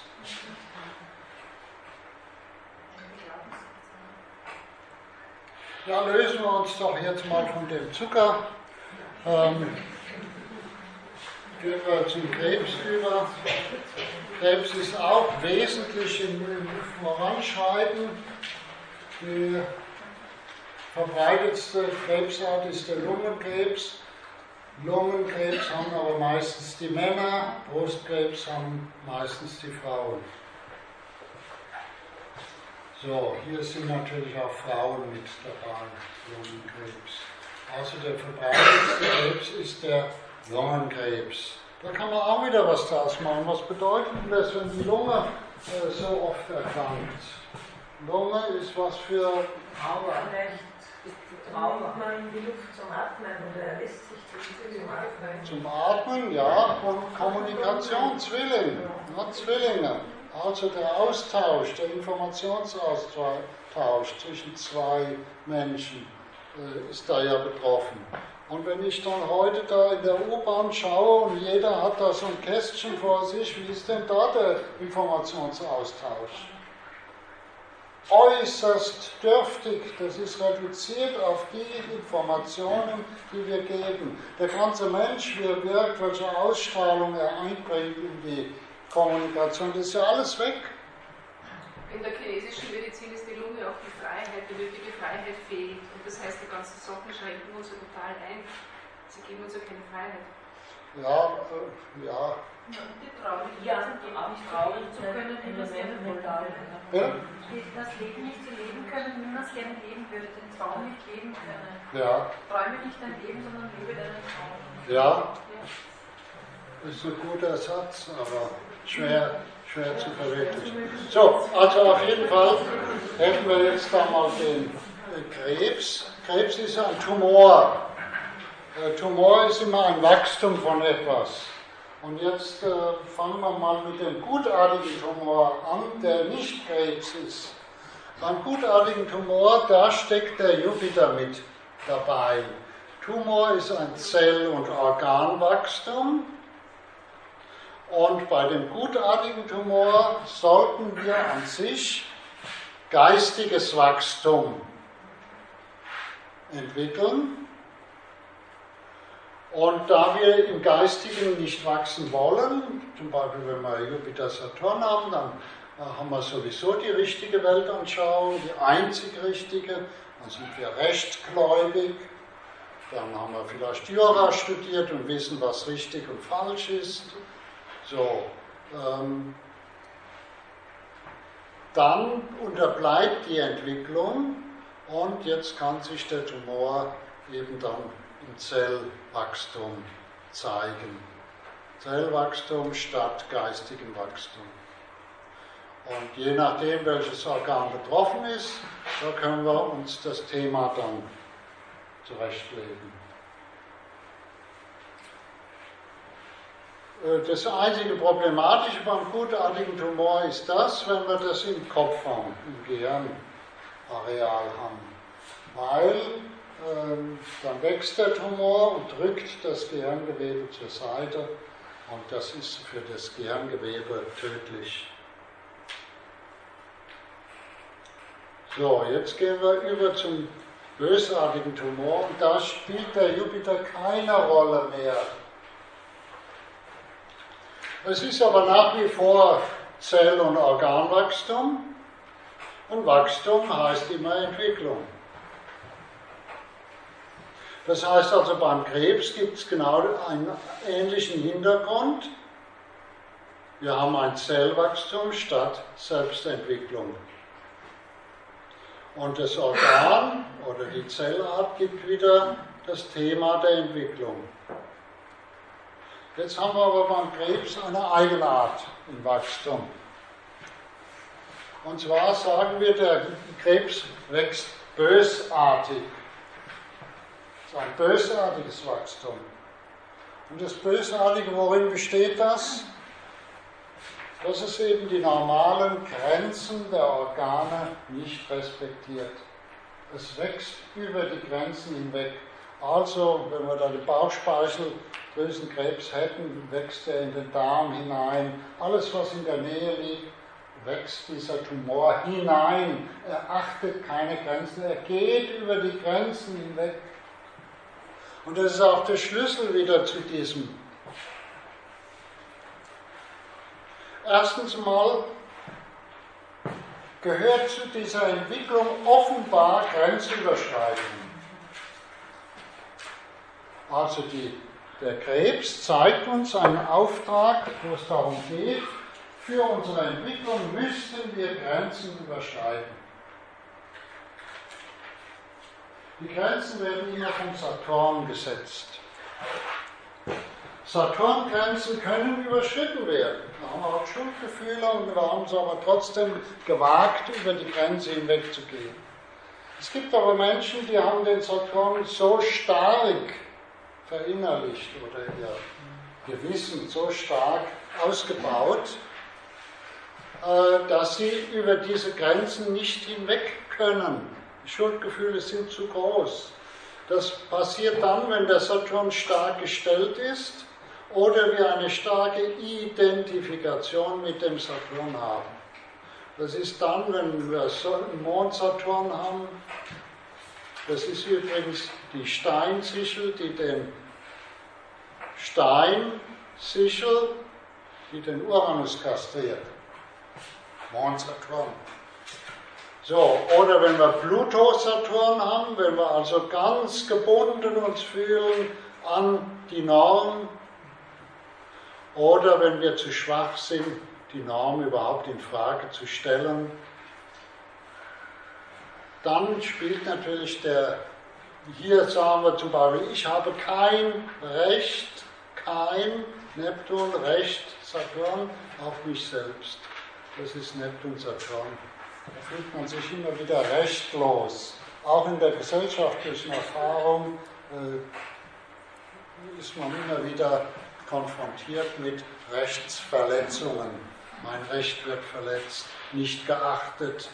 [SPEAKER 1] Ja, lösen wir uns doch jetzt mal von dem Zucker. Gehen wir zum Krebs über. Krebs ist auch wesentlich im Voranschreiten. Die verbreitetste Krebsart ist der Lungenkrebs. Lungenkrebs haben aber meistens die Männer, Brustkrebs haben meistens die Frauen. So, hier sind natürlich auch Frauen mit dabei, Lungenkrebs. Also der verbreitetste Krebs ist der Lungenkrebs. Da kann man auch wieder was draus machen. Was bedeutet denn das, wenn die Lunge so oft erkrankt? Lunge ist was für
[SPEAKER 4] Aber braucht man die Luft zum Atmen oder er lässt sich die Luft zum Atmen?
[SPEAKER 1] zum Atmen, ja, und Kommunikation, Zwilling, Zwillinge. Also der Austausch, der Informationsaustausch zwischen zwei Menschen ist da ja betroffen. Und wenn ich dann heute da in der U-Bahn schaue und jeder hat da so ein Kästchen vor sich, wie ist denn da der Informationsaustausch? Äußerst dürftig, das ist reduziert auf die Informationen, die wir geben. Der ganze Mensch, wie er wirkt, welche Ausstrahlung er einbringt in die Kommunikation, das ist ja alles weg.
[SPEAKER 6] In der chinesischen Medizin ist die Lunge auch die Freiheit, die nötige Freiheit fehlt. Und das heißt, die ganzen Sachen schränken uns ja total ein. Sie geben uns ja keine Freiheit.
[SPEAKER 1] Ja.
[SPEAKER 4] Die Traurigkeit, die auch nicht traurig zu können, wie man es gerne wollte.
[SPEAKER 1] Ja?
[SPEAKER 4] Das Leben nicht zu leben können, wie man es gerne leben würde, den Traum nicht leben können.
[SPEAKER 1] Ja.
[SPEAKER 4] Träume nicht dein Leben, sondern lebe deinen Traum.
[SPEAKER 1] Ja. Das ist ein guter Satz, aber schwer zu verwirklichen. So, also auf jeden Fall hätten wir jetzt da mal den Krebs. Krebs ist ein Tumor. Tumor ist immer ein Wachstum von etwas. Und jetzt fangen wir mal mit dem gutartigen Tumor an, der nicht Krebs ist. Beim gutartigen Tumor, da steckt der Jupiter mit dabei. Tumor ist ein Zell- und Organwachstum. Und bei dem gutartigen Tumor sollten wir an sich geistiges Wachstum entwickeln. Und da wir im Geistigen nicht wachsen wollen, zum Beispiel wenn wir Jupiter-Saturn haben, dann haben wir sowieso die richtige Weltanschauung, die einzig richtige, dann sind wir rechtgläubig, dann haben wir vielleicht Jura studiert und wissen, was richtig und falsch ist. So, dann unterbleibt die Entwicklung und jetzt kann sich der Tumor eben dann im Zellwachstum zeigen. Zellwachstum statt geistigem Wachstum. Und je nachdem, welches Organ betroffen ist, da können wir uns das Thema dann zurechtlegen. Das einzige Problematische beim gutartigen Tumor ist das, wenn wir das im Kopf haben, im Gehirnareal haben. Weil dann wächst der Tumor und drückt das Gehirngewebe zur Seite und das ist für das Gehirngewebe tödlich. So, jetzt gehen wir über zum bösartigen Tumor und da spielt der Jupiter keine Rolle mehr. Es ist aber nach wie vor Zell- und Organwachstum und Wachstum heißt immer Entwicklung. Das heißt also, beim Krebs gibt es genau einen ähnlichen Hintergrund. Wir haben ein Zellwachstum statt Selbstentwicklung. Und das Organ oder die Zellart gibt wieder das Thema der Entwicklung. Jetzt haben wir aber beim Krebs eine Eigenart im Wachstum. Und zwar sagen wir, der Krebs wächst bösartig. Das ist ein bösartiges Wachstum. Und das Bösartige, worin besteht das? Dass es eben die normalen Grenzen der Organe nicht respektiert. Es wächst über die Grenzen hinweg. Also, wenn wir da den Bauchspeicheldrüsenkrebs hätten, wächst er in den Darm hinein. Alles, was in der Nähe liegt, wächst dieser Tumor hinein. Er achtet keine Grenzen, er geht über die Grenzen hinweg. Und das ist auch der Schlüssel wieder zu diesem. Erstens mal gehört zu dieser Entwicklung offenbar Grenzüberschreitungen. Also der Krebs zeigt uns einen Auftrag, wo es darum geht, für unsere Entwicklung müssten wir Grenzen überschreiten. Die Grenzen werden immer vom Saturn gesetzt. Saturngrenzen können überschritten werden. Da haben wir auch Schuldgefühle und wir haben es aber trotzdem gewagt, über die Grenze hinwegzugehen. Es gibt aber Menschen, die haben den Saturn so stark verinnerlicht oder ihr Gewissen so stark ausgebaut, dass sie über diese Grenzen nicht hinweg können. Die Schuldgefühle sind zu groß. Das passiert dann, wenn der Saturn stark gestellt ist oder wir eine starke Identifikation mit dem Saturn haben. Das ist dann, wenn wir einen Mond-Saturn haben. Das ist übrigens die Steinsichel, die den Steinsichel, die den Uranus kastriert. Mond-Saturn. So, oder wenn wir Pluto-Saturn haben, wenn wir also ganz gebunden uns fühlen an die Norm, oder wenn wir zu schwach sind, die Norm überhaupt in Frage zu stellen, dann spielt natürlich hier sagen wir zum Beispiel, ich habe kein Recht, kein Neptun, Recht, Saturn auf mich selbst. Das ist Neptun, Saturn. Da fühlt man sich immer wieder rechtlos. Auch in der gesellschaftlichen Erfahrung ist man immer wieder konfrontiert mit Rechtsverletzungen. Mein Recht wird verletzt, nicht geachtet.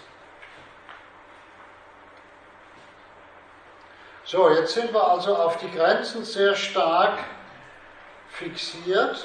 [SPEAKER 1] So, jetzt sind wir also auf die Grenzen sehr stark fixiert.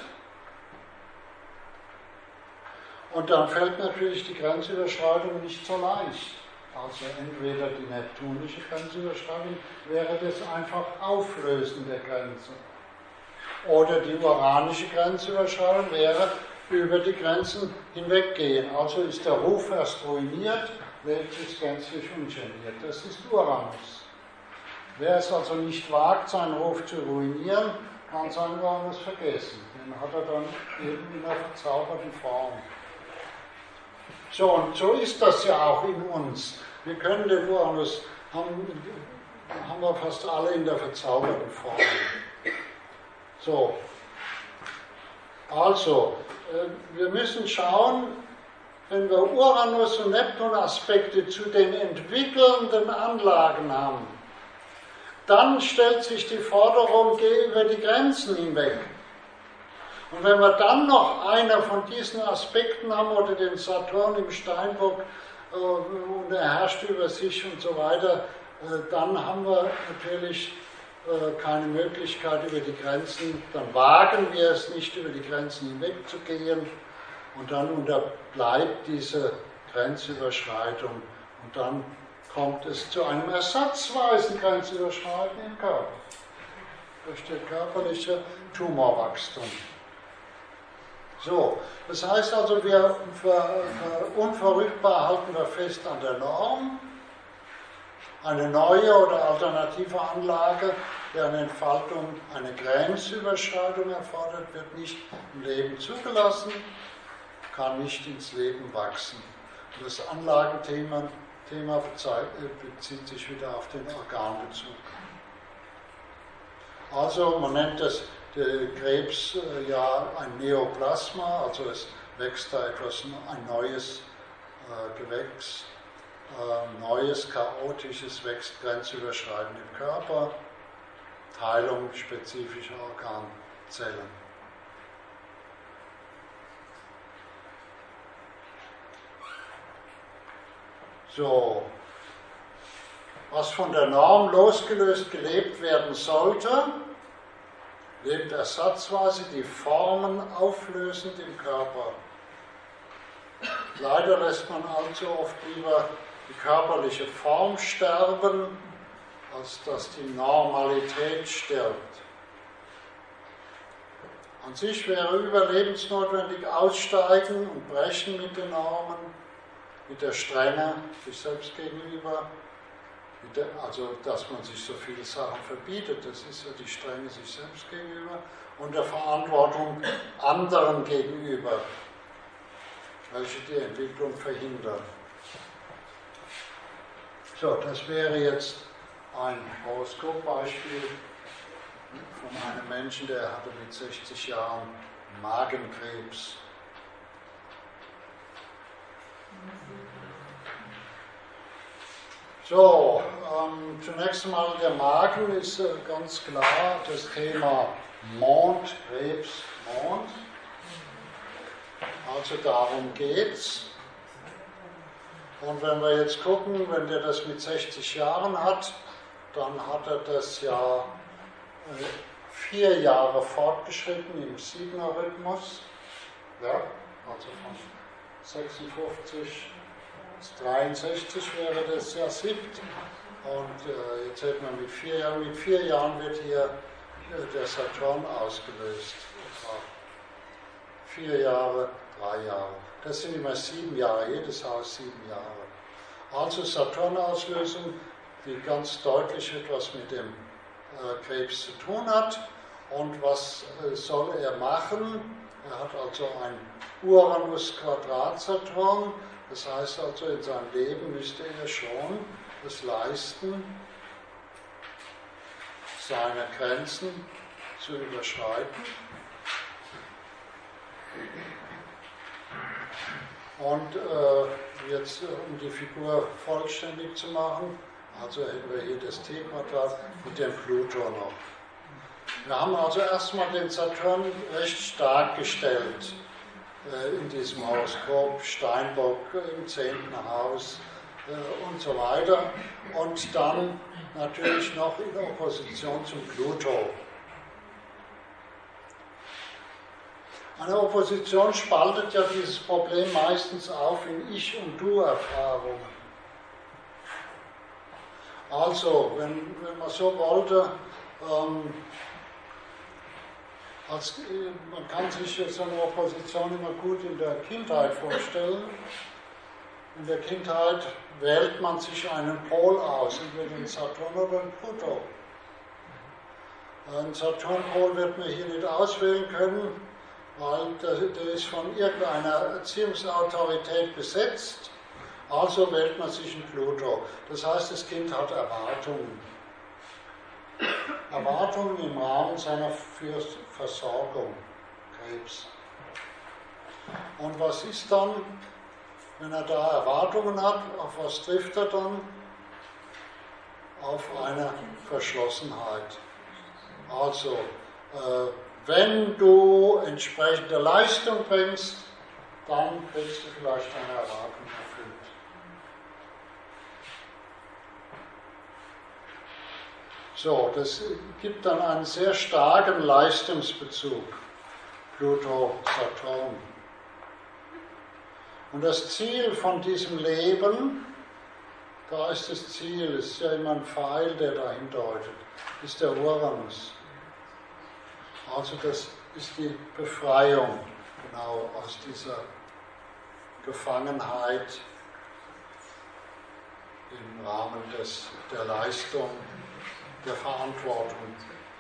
[SPEAKER 1] Und dann fällt natürlich die Grenzüberschreitung nicht so leicht. Also entweder die neptunische Grenzüberschreitung wäre das einfach Auflösen der Grenze. Oder die uranische Grenzüberschreitung wäre über die Grenzen hinweggehen. Also ist der Ruf erst ruiniert, Welt ist gänzlich ungeniert. Das ist Uranus. Wer es also nicht wagt, seinen Ruf zu ruinieren, kann seinen Uranus vergessen. Den hat er dann eben in einer verzauberten Form. So, und so ist das ja auch in uns. Wir können den Uranus, haben wir fast alle in der verzauberten Form. So, also, wir müssen schauen, wenn wir Uranus- und Neptun-Aspekte zu den entwickelnden Anlagen haben, dann stellt sich die Forderung, geh über die Grenzen hinweg. Und wenn wir dann noch einer von diesen Aspekten haben, oder den Saturn im Steinbock, und er herrscht über sich und so weiter, dann haben wir natürlich keine Möglichkeit über die Grenzen, dann wagen wir es nicht, über die Grenzen hinwegzugehen, und dann unterbleibt diese Grenzüberschreitung, und dann kommt es zu einem ersatzweisen Grenzüberschreiten im Körper, durch das körperliche Tumorwachstum. So, das heißt also, wir unverrückbar halten wir fest an der Norm. Eine neue oder alternative Anlage, deren Entfaltung eine Grenzüberschreitung erfordert, wird nicht im Leben zugelassen, kann nicht ins Leben wachsen. Und das Anlagenthema bezieht sich wieder auf den Organbezug. Also man nennt das der Krebs ja ein Neoplasma, also es wächst da ein neues Gewächs, neues, chaotisches wächst grenzüberschreitend im Körper. Teilung spezifischer Organzellen. So, was von der Norm losgelöst gelebt werden sollte, lebt ersatzweise die Formen auflösend im Körper. Leider lässt man allzu oft lieber die körperliche Form sterben, als dass die Normalität stirbt. An sich wäre überlebensnotwendig Aussteigen und Brechen mit den Normen, mit der Strenge sich selbst gegenüber, also dass man sich so viele Sachen verbietet, das ist ja die Strenge sich selbst gegenüber, und der Verantwortung anderen gegenüber, welche die Entwicklung verhindern. So, das wäre jetzt ein Horoskopbeispiel von einem Menschen, der hatte mit 60 Jahren Magenkrebs. So, zunächst einmal der Magen ist ganz klar das Thema Mond, Krebs, Mond. Also darum geht's. Und wenn wir jetzt gucken, wenn der das mit 60 Jahren hat, dann hat er das ja 4 Jahre fortgeschritten im 7er-Rhythmus. Ja, also von 56 bis 63 wäre das ja 7. Und jetzt hätten wir mit 4 Jahren, wird hier der Saturn ausgelöst. 4 Jahre, 3 Jahre. Das sind immer 7 Jahre, jedes Haus 7 Jahre. Also Saturn-Auslösung, die ganz deutlich etwas mit dem Krebs zu tun hat. Und was soll er machen? Er hat also ein Uranus-Quadrat-Saturn. Das heißt also, in seinem Leben müsste er schon es leisten, seine Grenzen zu überschreiten. Und jetzt, um die Figur vollständig zu machen, also hätten wir hier das T-Quadrat mit dem Pluto noch. Wir haben also erstmal den Saturn recht stark gestellt in diesem Horoskop, Steinbock im 10. Haus und so weiter. Und dann natürlich noch in Opposition zum Pluto. Eine Opposition spaltet ja dieses Problem meistens auf in Ich- und Du-Erfahrungen. Also, wenn man so wollte, man kann sich jetzt eine Opposition immer gut in der Kindheit vorstellen. In der Kindheit wählt man sich einen Pol aus, entweder den Saturn oder den Pluto. Einen Saturnpol wird man hier nicht auswählen können, weil der ist von irgendeiner Erziehungsautorität besetzt. Also wählt man sich einen Pluto. Das heißt, das Kind hat Erwartungen. Erwartungen im Rahmen seiner Versorgung, Krebs. Und was ist dann, wenn er da Erwartungen hat, auf was trifft er dann? Auf eine Verschlossenheit. Also, wenn du entsprechende Leistung bringst, dann kriegst du vielleicht deine Erwartung erfüllt. So, das gibt dann einen sehr starken Leistungsbezug, Pluto-Saturn. Und das Ziel von diesem Leben, da ist das Ziel, ist ja immer ein Pfeil, der dahin deutet, ist der Uranus. Also das ist die Befreiung, genau, aus dieser Gefangenheit im Rahmen der Leistung, der Verantwortung.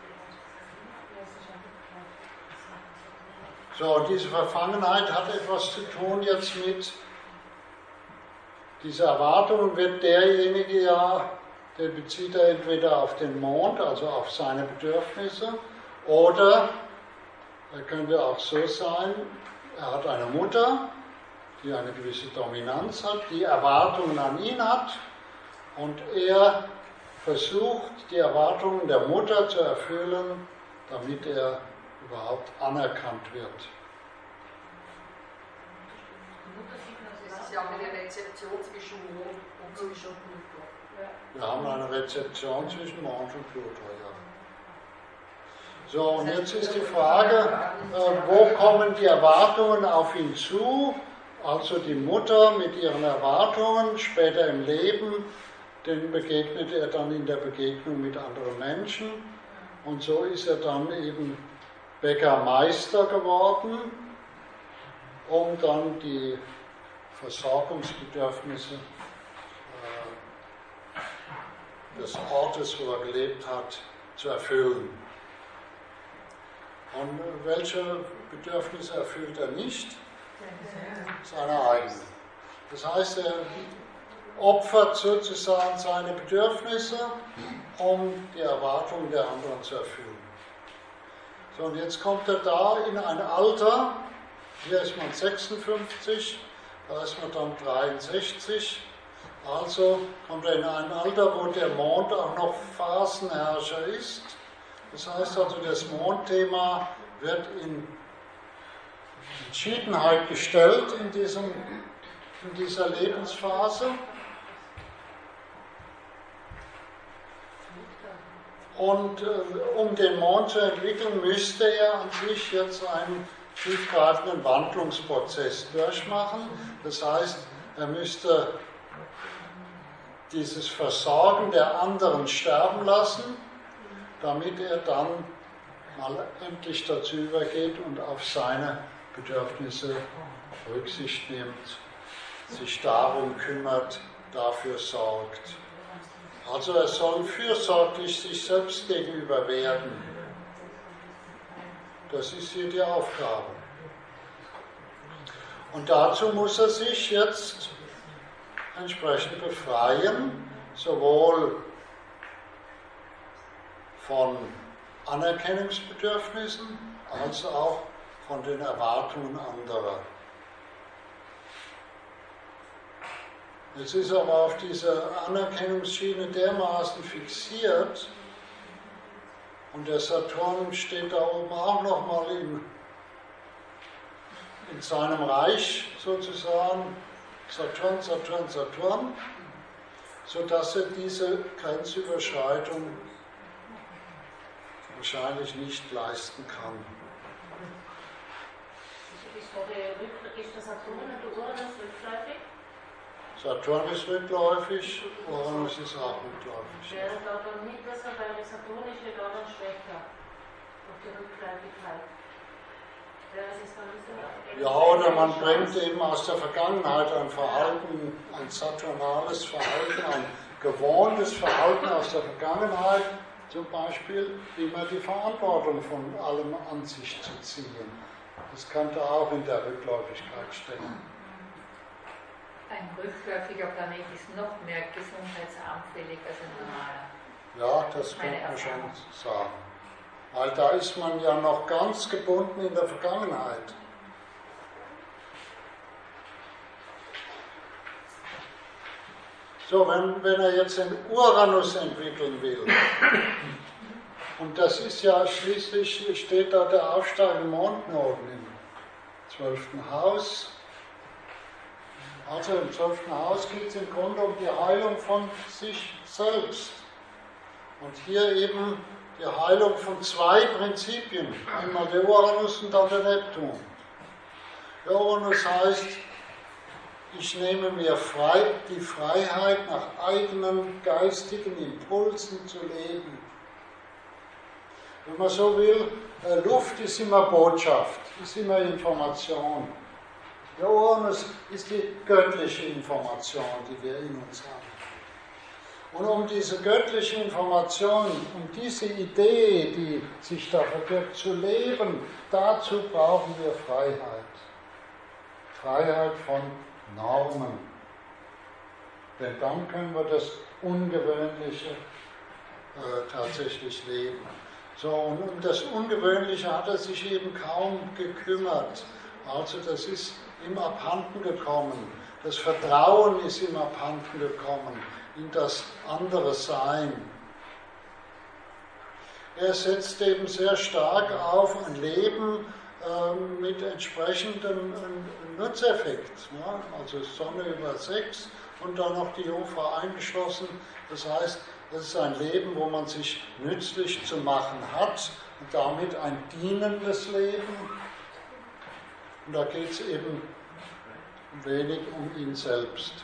[SPEAKER 1] So, und diese Verfangenheit hat etwas zu tun jetzt mit dieser Erwartung, wird derjenige ja, den bezieht er entweder auf den Mond, also auf seine Bedürfnisse, oder er könnte auch so sein, er hat eine Mutter, die eine gewisse Dominanz hat, die Erwartungen an ihn hat, und er versucht, die Erwartungen der Mutter zu erfüllen, damit er überhaupt anerkannt wird.
[SPEAKER 2] Das ist ja auch eine Rezeption zwischen Mond und zwischen Pluto.
[SPEAKER 1] Wir haben eine Rezeption zwischen Mond und Pluto, ja. So, und jetzt ist die Frage, wo kommen die Erwartungen auf ihn zu? Also die Mutter mit ihren Erwartungen später im Leben, denen begegnet er dann in der Begegnung mit anderen Menschen. Und so ist er dann eben Bäckermeister geworden, um dann die Versorgungsbedürfnisse des Ortes, wo er gelebt hat, zu erfüllen. Und welche Bedürfnisse erfüllt er nicht? Seine eigenen. Das heißt, er opfert sozusagen seine Bedürfnisse, um die Erwartungen der anderen zu erfüllen. So, und jetzt kommt er da in ein Alter, hier ist man 56, da ist man dann 63, also kommt er in ein Alter, wo der Mond auch noch Phasenherrscher ist. Das heißt also, das Mondthema wird in Entschiedenheit gestellt in dieser Lebensphase. Und um den Mond zu entwickeln, müsste er an sich jetzt einen tiefgreifenden Wandlungsprozess durchmachen. Das heißt, er müsste dieses Versorgen der anderen sterben lassen, damit er dann mal endlich dazu übergeht und auf seine Bedürfnisse Rücksicht nimmt, sich darum kümmert, dafür sorgt. Also er soll fürsorglich sich selbst gegenüber werden. Das ist hier die Aufgabe. Und dazu muss er sich jetzt entsprechend befreien, sowohl von Anerkennungsbedürfnissen als auch von den Erwartungen anderer. Jetzt ist er aber auf diese Anerkennungsschiene dermaßen fixiert und der Saturn steht da oben auch nochmal in seinem Reich sozusagen, Saturn, sodass er diese Grenzüberschreitung wahrscheinlich nicht leisten kann.
[SPEAKER 5] Ist der Saturn und der Uranus rückläufig?
[SPEAKER 1] Saturn ist rückläufig, Uranus ist auch rückläufig.
[SPEAKER 5] Wäre da dann nicht besser, weil der Saturn ist ja dann schwächer auf die Rückläufigkeit.
[SPEAKER 1] Ja, oder man bringt eben aus der Vergangenheit ein Verhalten, ein saturnales Verhalten, ein gewohntes Verhalten aus der Vergangenheit, zum Beispiel immer die Verantwortung von allem an sich zu ziehen. Das könnte auch in der Rückläufigkeit stecken.
[SPEAKER 7] Ein rückläufiger Planet ist noch mehr gesundheitsanfällig als ein normaler.
[SPEAKER 1] Ja, das könnte man schon sagen. Weil da ist man ja noch ganz gebunden in der Vergangenheit. So, wenn er jetzt den Uranus entwickeln will, und das ist ja schließlich, steht da der aufsteigende Mondknoten im 12. Haus. Also im 12. Haus geht es im Grunde um die Heilung von sich selbst. Und hier eben die Heilung von zwei Prinzipien. Einmal der Uranus und dann der Neptun. Der Uranus heißt, ich nehme mir die Freiheit, nach eigenen geistigen Impulsen zu leben. Wenn man so will, Luft ist immer Botschaft, ist immer Information. Der Uranus ist die göttliche Information, die wir in uns haben. Und um diese göttliche Information, um diese Idee, die sich da verbirgt, zu leben, dazu brauchen wir Freiheit. Freiheit von Normen. Denn dann können wir das Ungewöhnliche tatsächlich leben. So, und um das Ungewöhnliche hat er sich eben kaum gekümmert. Also das ist ihm abhanden gekommen. Das Vertrauen ist ihm abhanden gekommen in das andere Sein. er setzt eben sehr stark auf ein Leben mit entsprechendem Nutzeffekt. Ne? Also Sonne über 6 und dann noch die Jungfrau eingeschlossen. Das heißt, das ist ein Leben, wo man sich nützlich zu machen hat und damit ein dienendes Leben. Und da geht es eben wenig um ihn selbst.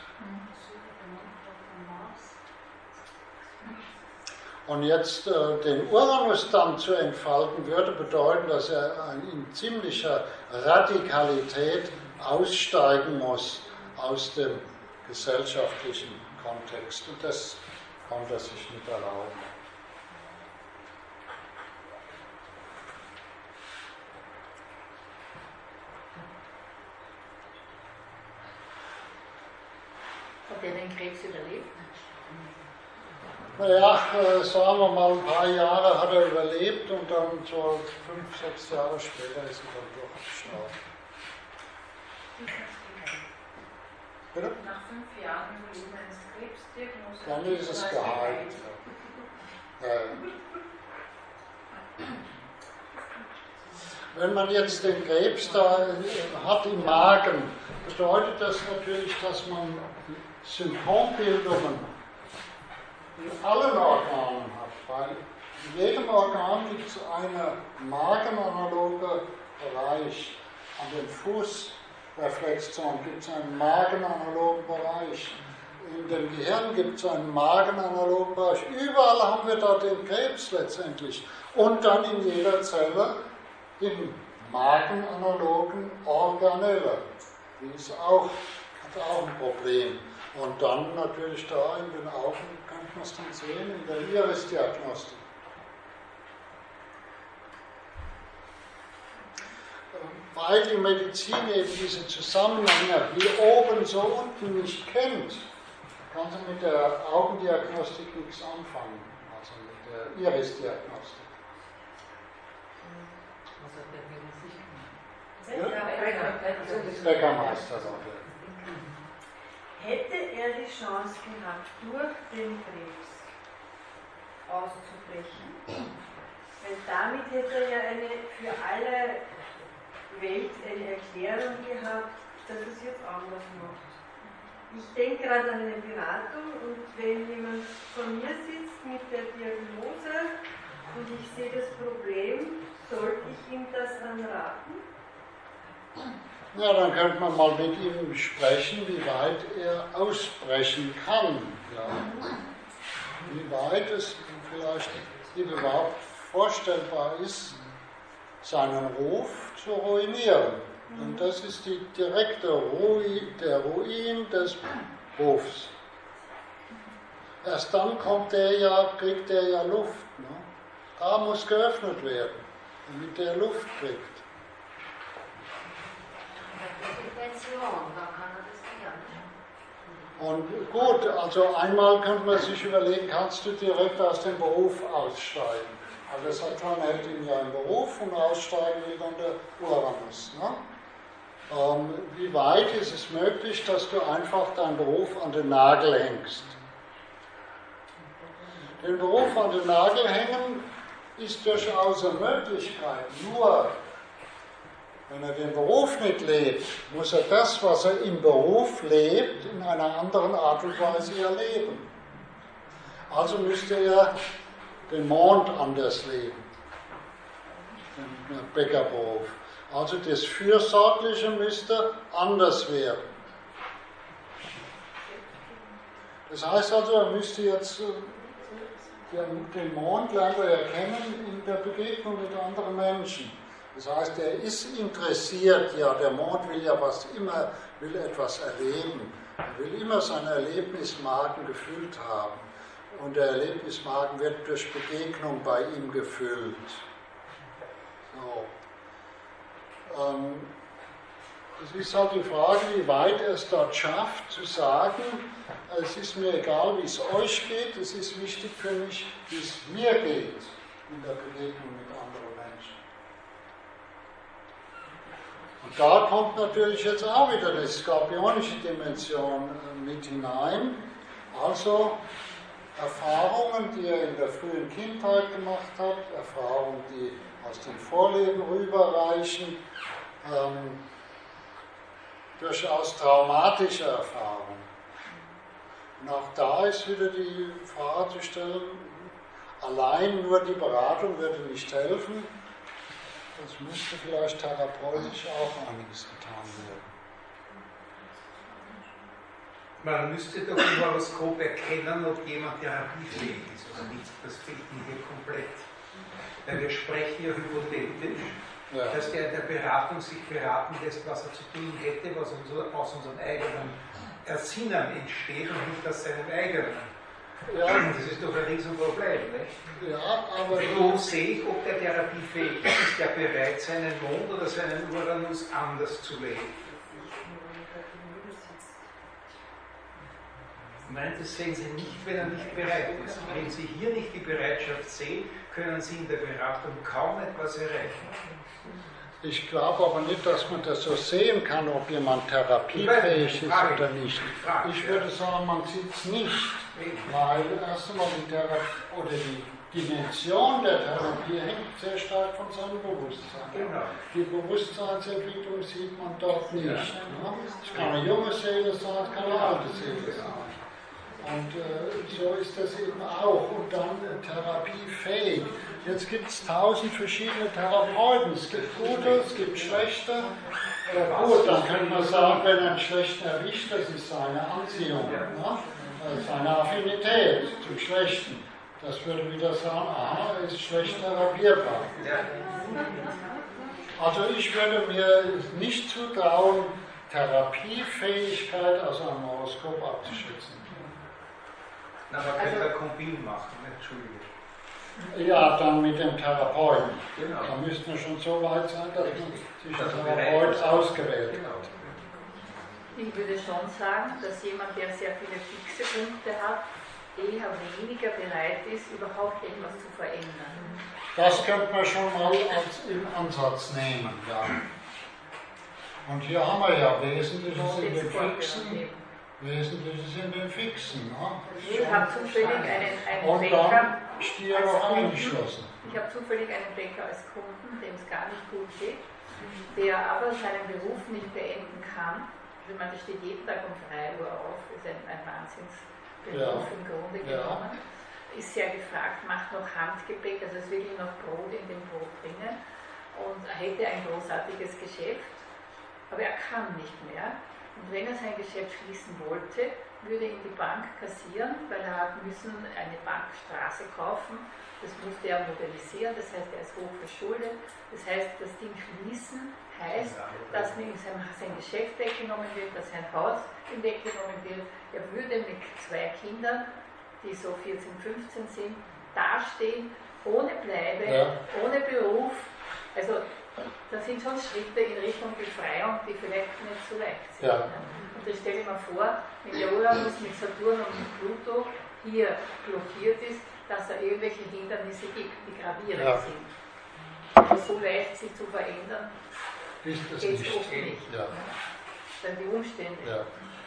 [SPEAKER 1] Und jetzt den Uranus dann zu entfalten, würde bedeuten, dass er in ziemlicher Radikalität aussteigen muss aus dem gesellschaftlichen Kontext. Und das konnte er sich nicht erlauben.
[SPEAKER 7] Hat er den Krebs überlebt?
[SPEAKER 1] Naja, sagen wir mal, ein paar Jahre hat er überlebt und dann so 5, 6 Jahre später ist er dann doch gestorben. Bitte?
[SPEAKER 4] Nach 5 Jahren Überleben eines Krebsdiagnose.
[SPEAKER 1] Dann ist es geheilt. Wenn man jetzt den Krebs da hat im Magen, bedeutet das natürlich, dass man Symptombildungen in allen Organen hat, weil in jedem Organ gibt es einen magenanalogen Bereich. An den Fußreflexzonen gibt es einen magenanalogen Bereich. In dem Gehirn gibt es einen magenanalogen Bereich. Überall haben wir da den Krebs letztendlich. Und dann in jeder Zelle im magenanalogen Organelle. Die ist auch, hat auch ein Problem. Und dann natürlich da in den Augen kann man es dann sehen, in der Iris-Diagnostik. Weil die Medizin eben diese Zusammenhänge wie oben so unten nicht kennt, kann sie mit der Augendiagnostik nichts anfangen, also mit der Iris-Diagnostik. Bäckermeister, sagt er.
[SPEAKER 8] Hätte er die Chance gehabt, durch den Krebs auszubrechen, weil damit hätte er ja für alle Welt eine Erklärung gehabt, dass es jetzt anders macht. Ich denke gerade an eine Beratung und wenn jemand vor mir sitzt mit der Diagnose und ich sehe das Problem, sollte ich ihm das anraten?
[SPEAKER 1] Ja, dann könnte man mal mit ihm sprechen, wie weit er ausbrechen kann. Ja. Wie weit es vielleicht überhaupt vorstellbar ist, seinen Ruf zu ruinieren. Und das ist die direkte der Ruin des Rufs. Erst dann kriegt der ja Luft. Ne? Da muss geöffnet werden, damit der Luft kriegt. Und gut, also einmal könnte man sich überlegen, kannst du direkt aus dem Beruf aussteigen? Also der Saturn hält ihn ja im Beruf und aussteigen will dann der Uranus. Ne? Wie weit ist es möglich, dass du einfach deinen Beruf an den Nagel hängst? Den Beruf an den Nagel hängen ist durchaus eine Möglichkeit. Nur, wenn er den Beruf nicht lebt, muss er das, was er im Beruf lebt, in einer anderen Art und Weise erleben. Also müsste er den Mond anders leben, den Bäckerberuf. Also das Fürsorgliche müsste anders werden. Das heißt also, er müsste jetzt den Mond lernt er ja kennen in der Begegnung mit anderen Menschen. Das heißt, er ist interessiert, ja, der Mond will ja will etwas erleben. Er will immer seinen Erlebnismagen gefüllt haben. Und der Erlebnismagen wird durch Begegnung bei ihm gefüllt. So. Es ist halt die Frage, wie weit er es dort schafft, zu sagen, es ist mir egal, wie es euch geht, es ist wichtig für mich, wie es mir geht in der Begegnung mit anderen Menschen. Und da kommt natürlich jetzt auch wieder die skorpionische Dimension mit hinein. Also Erfahrungen, die er in der frühen Kindheit gemacht hat, Erfahrungen, die aus dem Vorleben rüberreichen, durchaus traumatische Erfahrungen. Und auch da ist wieder die Frage zu stellen, allein nur die Beratung würde nicht helfen, es müsste vielleicht therapeutisch auch einiges getan werden.
[SPEAKER 9] Man müsste doch im Horoskop erkennen, ob jemand therapiefähig ist oder nicht. Das fehlt mir hier komplett. Weil wir sprechen ja hypothetisch, dass der in der Beratung sich beraten lässt, was er zu tun hätte, was aus unserem eigenen Ersinnen entsteht und nicht aus seinem eigenen. Ja. Das ist doch ein Riesenproblem, nicht?
[SPEAKER 1] Ja, aber
[SPEAKER 9] wo sehe ich, ob der therapiefähig ist? Ist der bereit, seinen Mond oder seinen Uranus anders zu legen? Nein, das sehen Sie nicht, wenn er nicht bereit ist. Wenn Sie hier nicht die Bereitschaft sehen, können Sie in der Beratung kaum etwas erreichen.
[SPEAKER 1] Ich glaube aber nicht, dass man das so sehen kann, ob jemand therapiefähig ist oder nicht. Ich würde sagen, man sieht es nicht, weil erst einmal die Dimension der Therapie hängt sehr stark von seinem Bewusstsein.
[SPEAKER 9] Genau.
[SPEAKER 1] Die Bewusstseinsentwicklung sieht man dort nicht. Es kann eine junge Seele sein, es kann eine alte Seele sein. Und so ist das eben auch. Und dann therapiefähig. Jetzt gibt es 1000 verschiedene Therapeuten. Es gibt gute, es gibt schlechte. Gut, dann könnte man sagen, wenn er einen schlechten erwischt, das ist seine Anziehung, ne? Seine Affinität zum Schlechten. Das würde wieder sagen, aha, er ist schlecht therapierbar. Also ich würde mir nicht zutrauen, Therapiefähigkeit aus einem Horoskop abzuschätzen.
[SPEAKER 9] Na, man könnte ein Kombin machen, Entschuldigung.
[SPEAKER 1] Ja, dann mit dem Therapeuten.
[SPEAKER 9] Genau.
[SPEAKER 1] Da müsste man schon so weit sein, dass man sich den Therapeut ausgewählt hat.
[SPEAKER 7] Ich würde schon sagen, dass jemand, der sehr viele fixe Punkte hat, eher weniger bereit ist, überhaupt etwas zu verändern.
[SPEAKER 1] Das könnte man schon mal im Ansatz nehmen, ja. Und hier haben wir ja Wesentliches in den Fixen. Wesentliches in den Fixen. Ne?
[SPEAKER 7] Ich habe zufällig einen Bäcker als Kunden, dem es gar nicht gut geht, der aber seinen Beruf nicht beenden kann. Also man steht jeden Tag um 3 Uhr auf, ist ein Wahnsinnsberuf im Grunde genommen. Ist sehr gefragt, macht noch Handgepäck, also es will ihm noch Brot in den Brot bringen und hätte ein großartiges Geschäft, aber er kann nicht mehr. Und wenn er sein Geschäft schließen wollte, würde ihn die Bank kassieren, weil er müssen eine Bankstraße kaufen. Das musste er modernisieren, das heißt, er ist hoch verschuldet. Das heißt, das Ding schließen heißt, dass ihm sein Geschäft weggenommen wird, dass sein Haus ihm weggenommen wird. Er würde mit 2 Kindern, die so 14, 15 sind, dastehen, ohne Bleibe, ohne Beruf. Also das sind schon Schritte in Richtung Befreiung, die vielleicht nicht so leicht sind. Ja. Und ich stelle mir vor, wenn der Uranus mit Saturn und mit Pluto hier blockiert ist, dass er irgendwelche Hindernisse gibt, die gravierend sind. Aber so leicht sich zu verändern,
[SPEAKER 1] ist das
[SPEAKER 7] geht es oft nicht.
[SPEAKER 1] Ja.
[SPEAKER 7] Dann die Umstände.
[SPEAKER 1] Ja.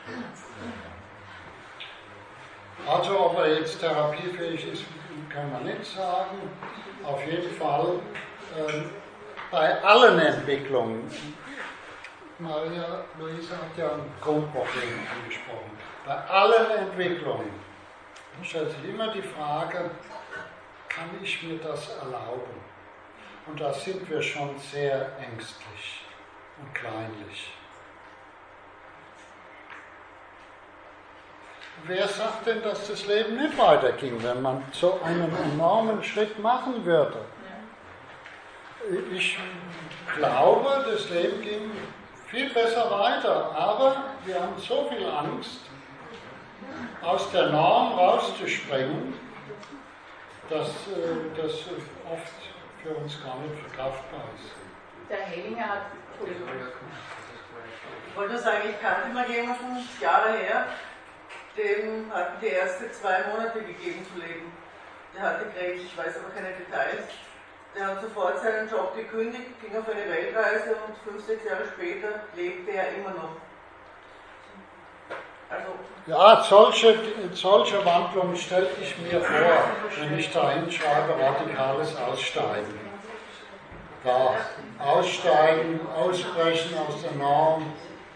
[SPEAKER 1] Also ob er jetzt therapiefähig ist, kann man nicht sagen. Auf jeden Fall bei allen Entwicklungen, Maria Luisa hat ja ein Grundproblem angesprochen, bei allen Entwicklungen stellt sich immer die Frage, kann ich mir das erlauben? Und da sind wir schon sehr ängstlich und kleinlich. Wer sagt denn, dass das Leben nicht weiterging, wenn man so einen enormen Schritt machen würde? Ich glaube, das Leben ging viel besser weiter, aber wir haben so viel Angst, aus der Norm rauszuspringen, dass das oft für uns gar nicht verkraftbar ist.
[SPEAKER 7] Der Hellinger hat...
[SPEAKER 3] Ich wollte nur sagen, ich kannte mal jemanden, Jahre her, dem hatten die Ärzte 2 Monate gegeben zu leben. Der hatte Krebs, ich weiß aber keine Details. Der hat sofort seinen Job gekündigt, ging auf eine Weltreise und 5, 6 Jahre später lebte er immer noch. Also
[SPEAKER 1] Ja, solche Wandlungen stelle ich mir vor, wenn ich da hinschreibe, radikales Aussteigen. Da aussteigen, ausbrechen aus der Norm.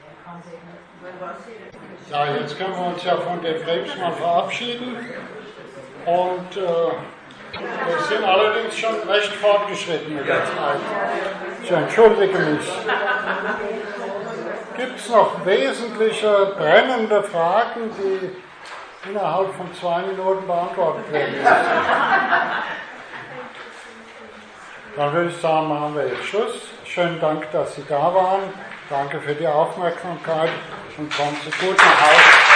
[SPEAKER 1] Ja, jetzt können wir uns ja von der Krebsmann verabschieden. Und wir sind allerdings schon recht fortgeschritten mit der Zeit. Ich entschuldige mich. Gibt es noch wesentliche, brennende Fragen, die innerhalb von 2 Minuten beantwortet werden müssen? Dann würde ich sagen, machen wir jetzt Schluss. Schönen Dank, dass Sie da waren. Danke für die Aufmerksamkeit und kommen Sie gut nach Hause.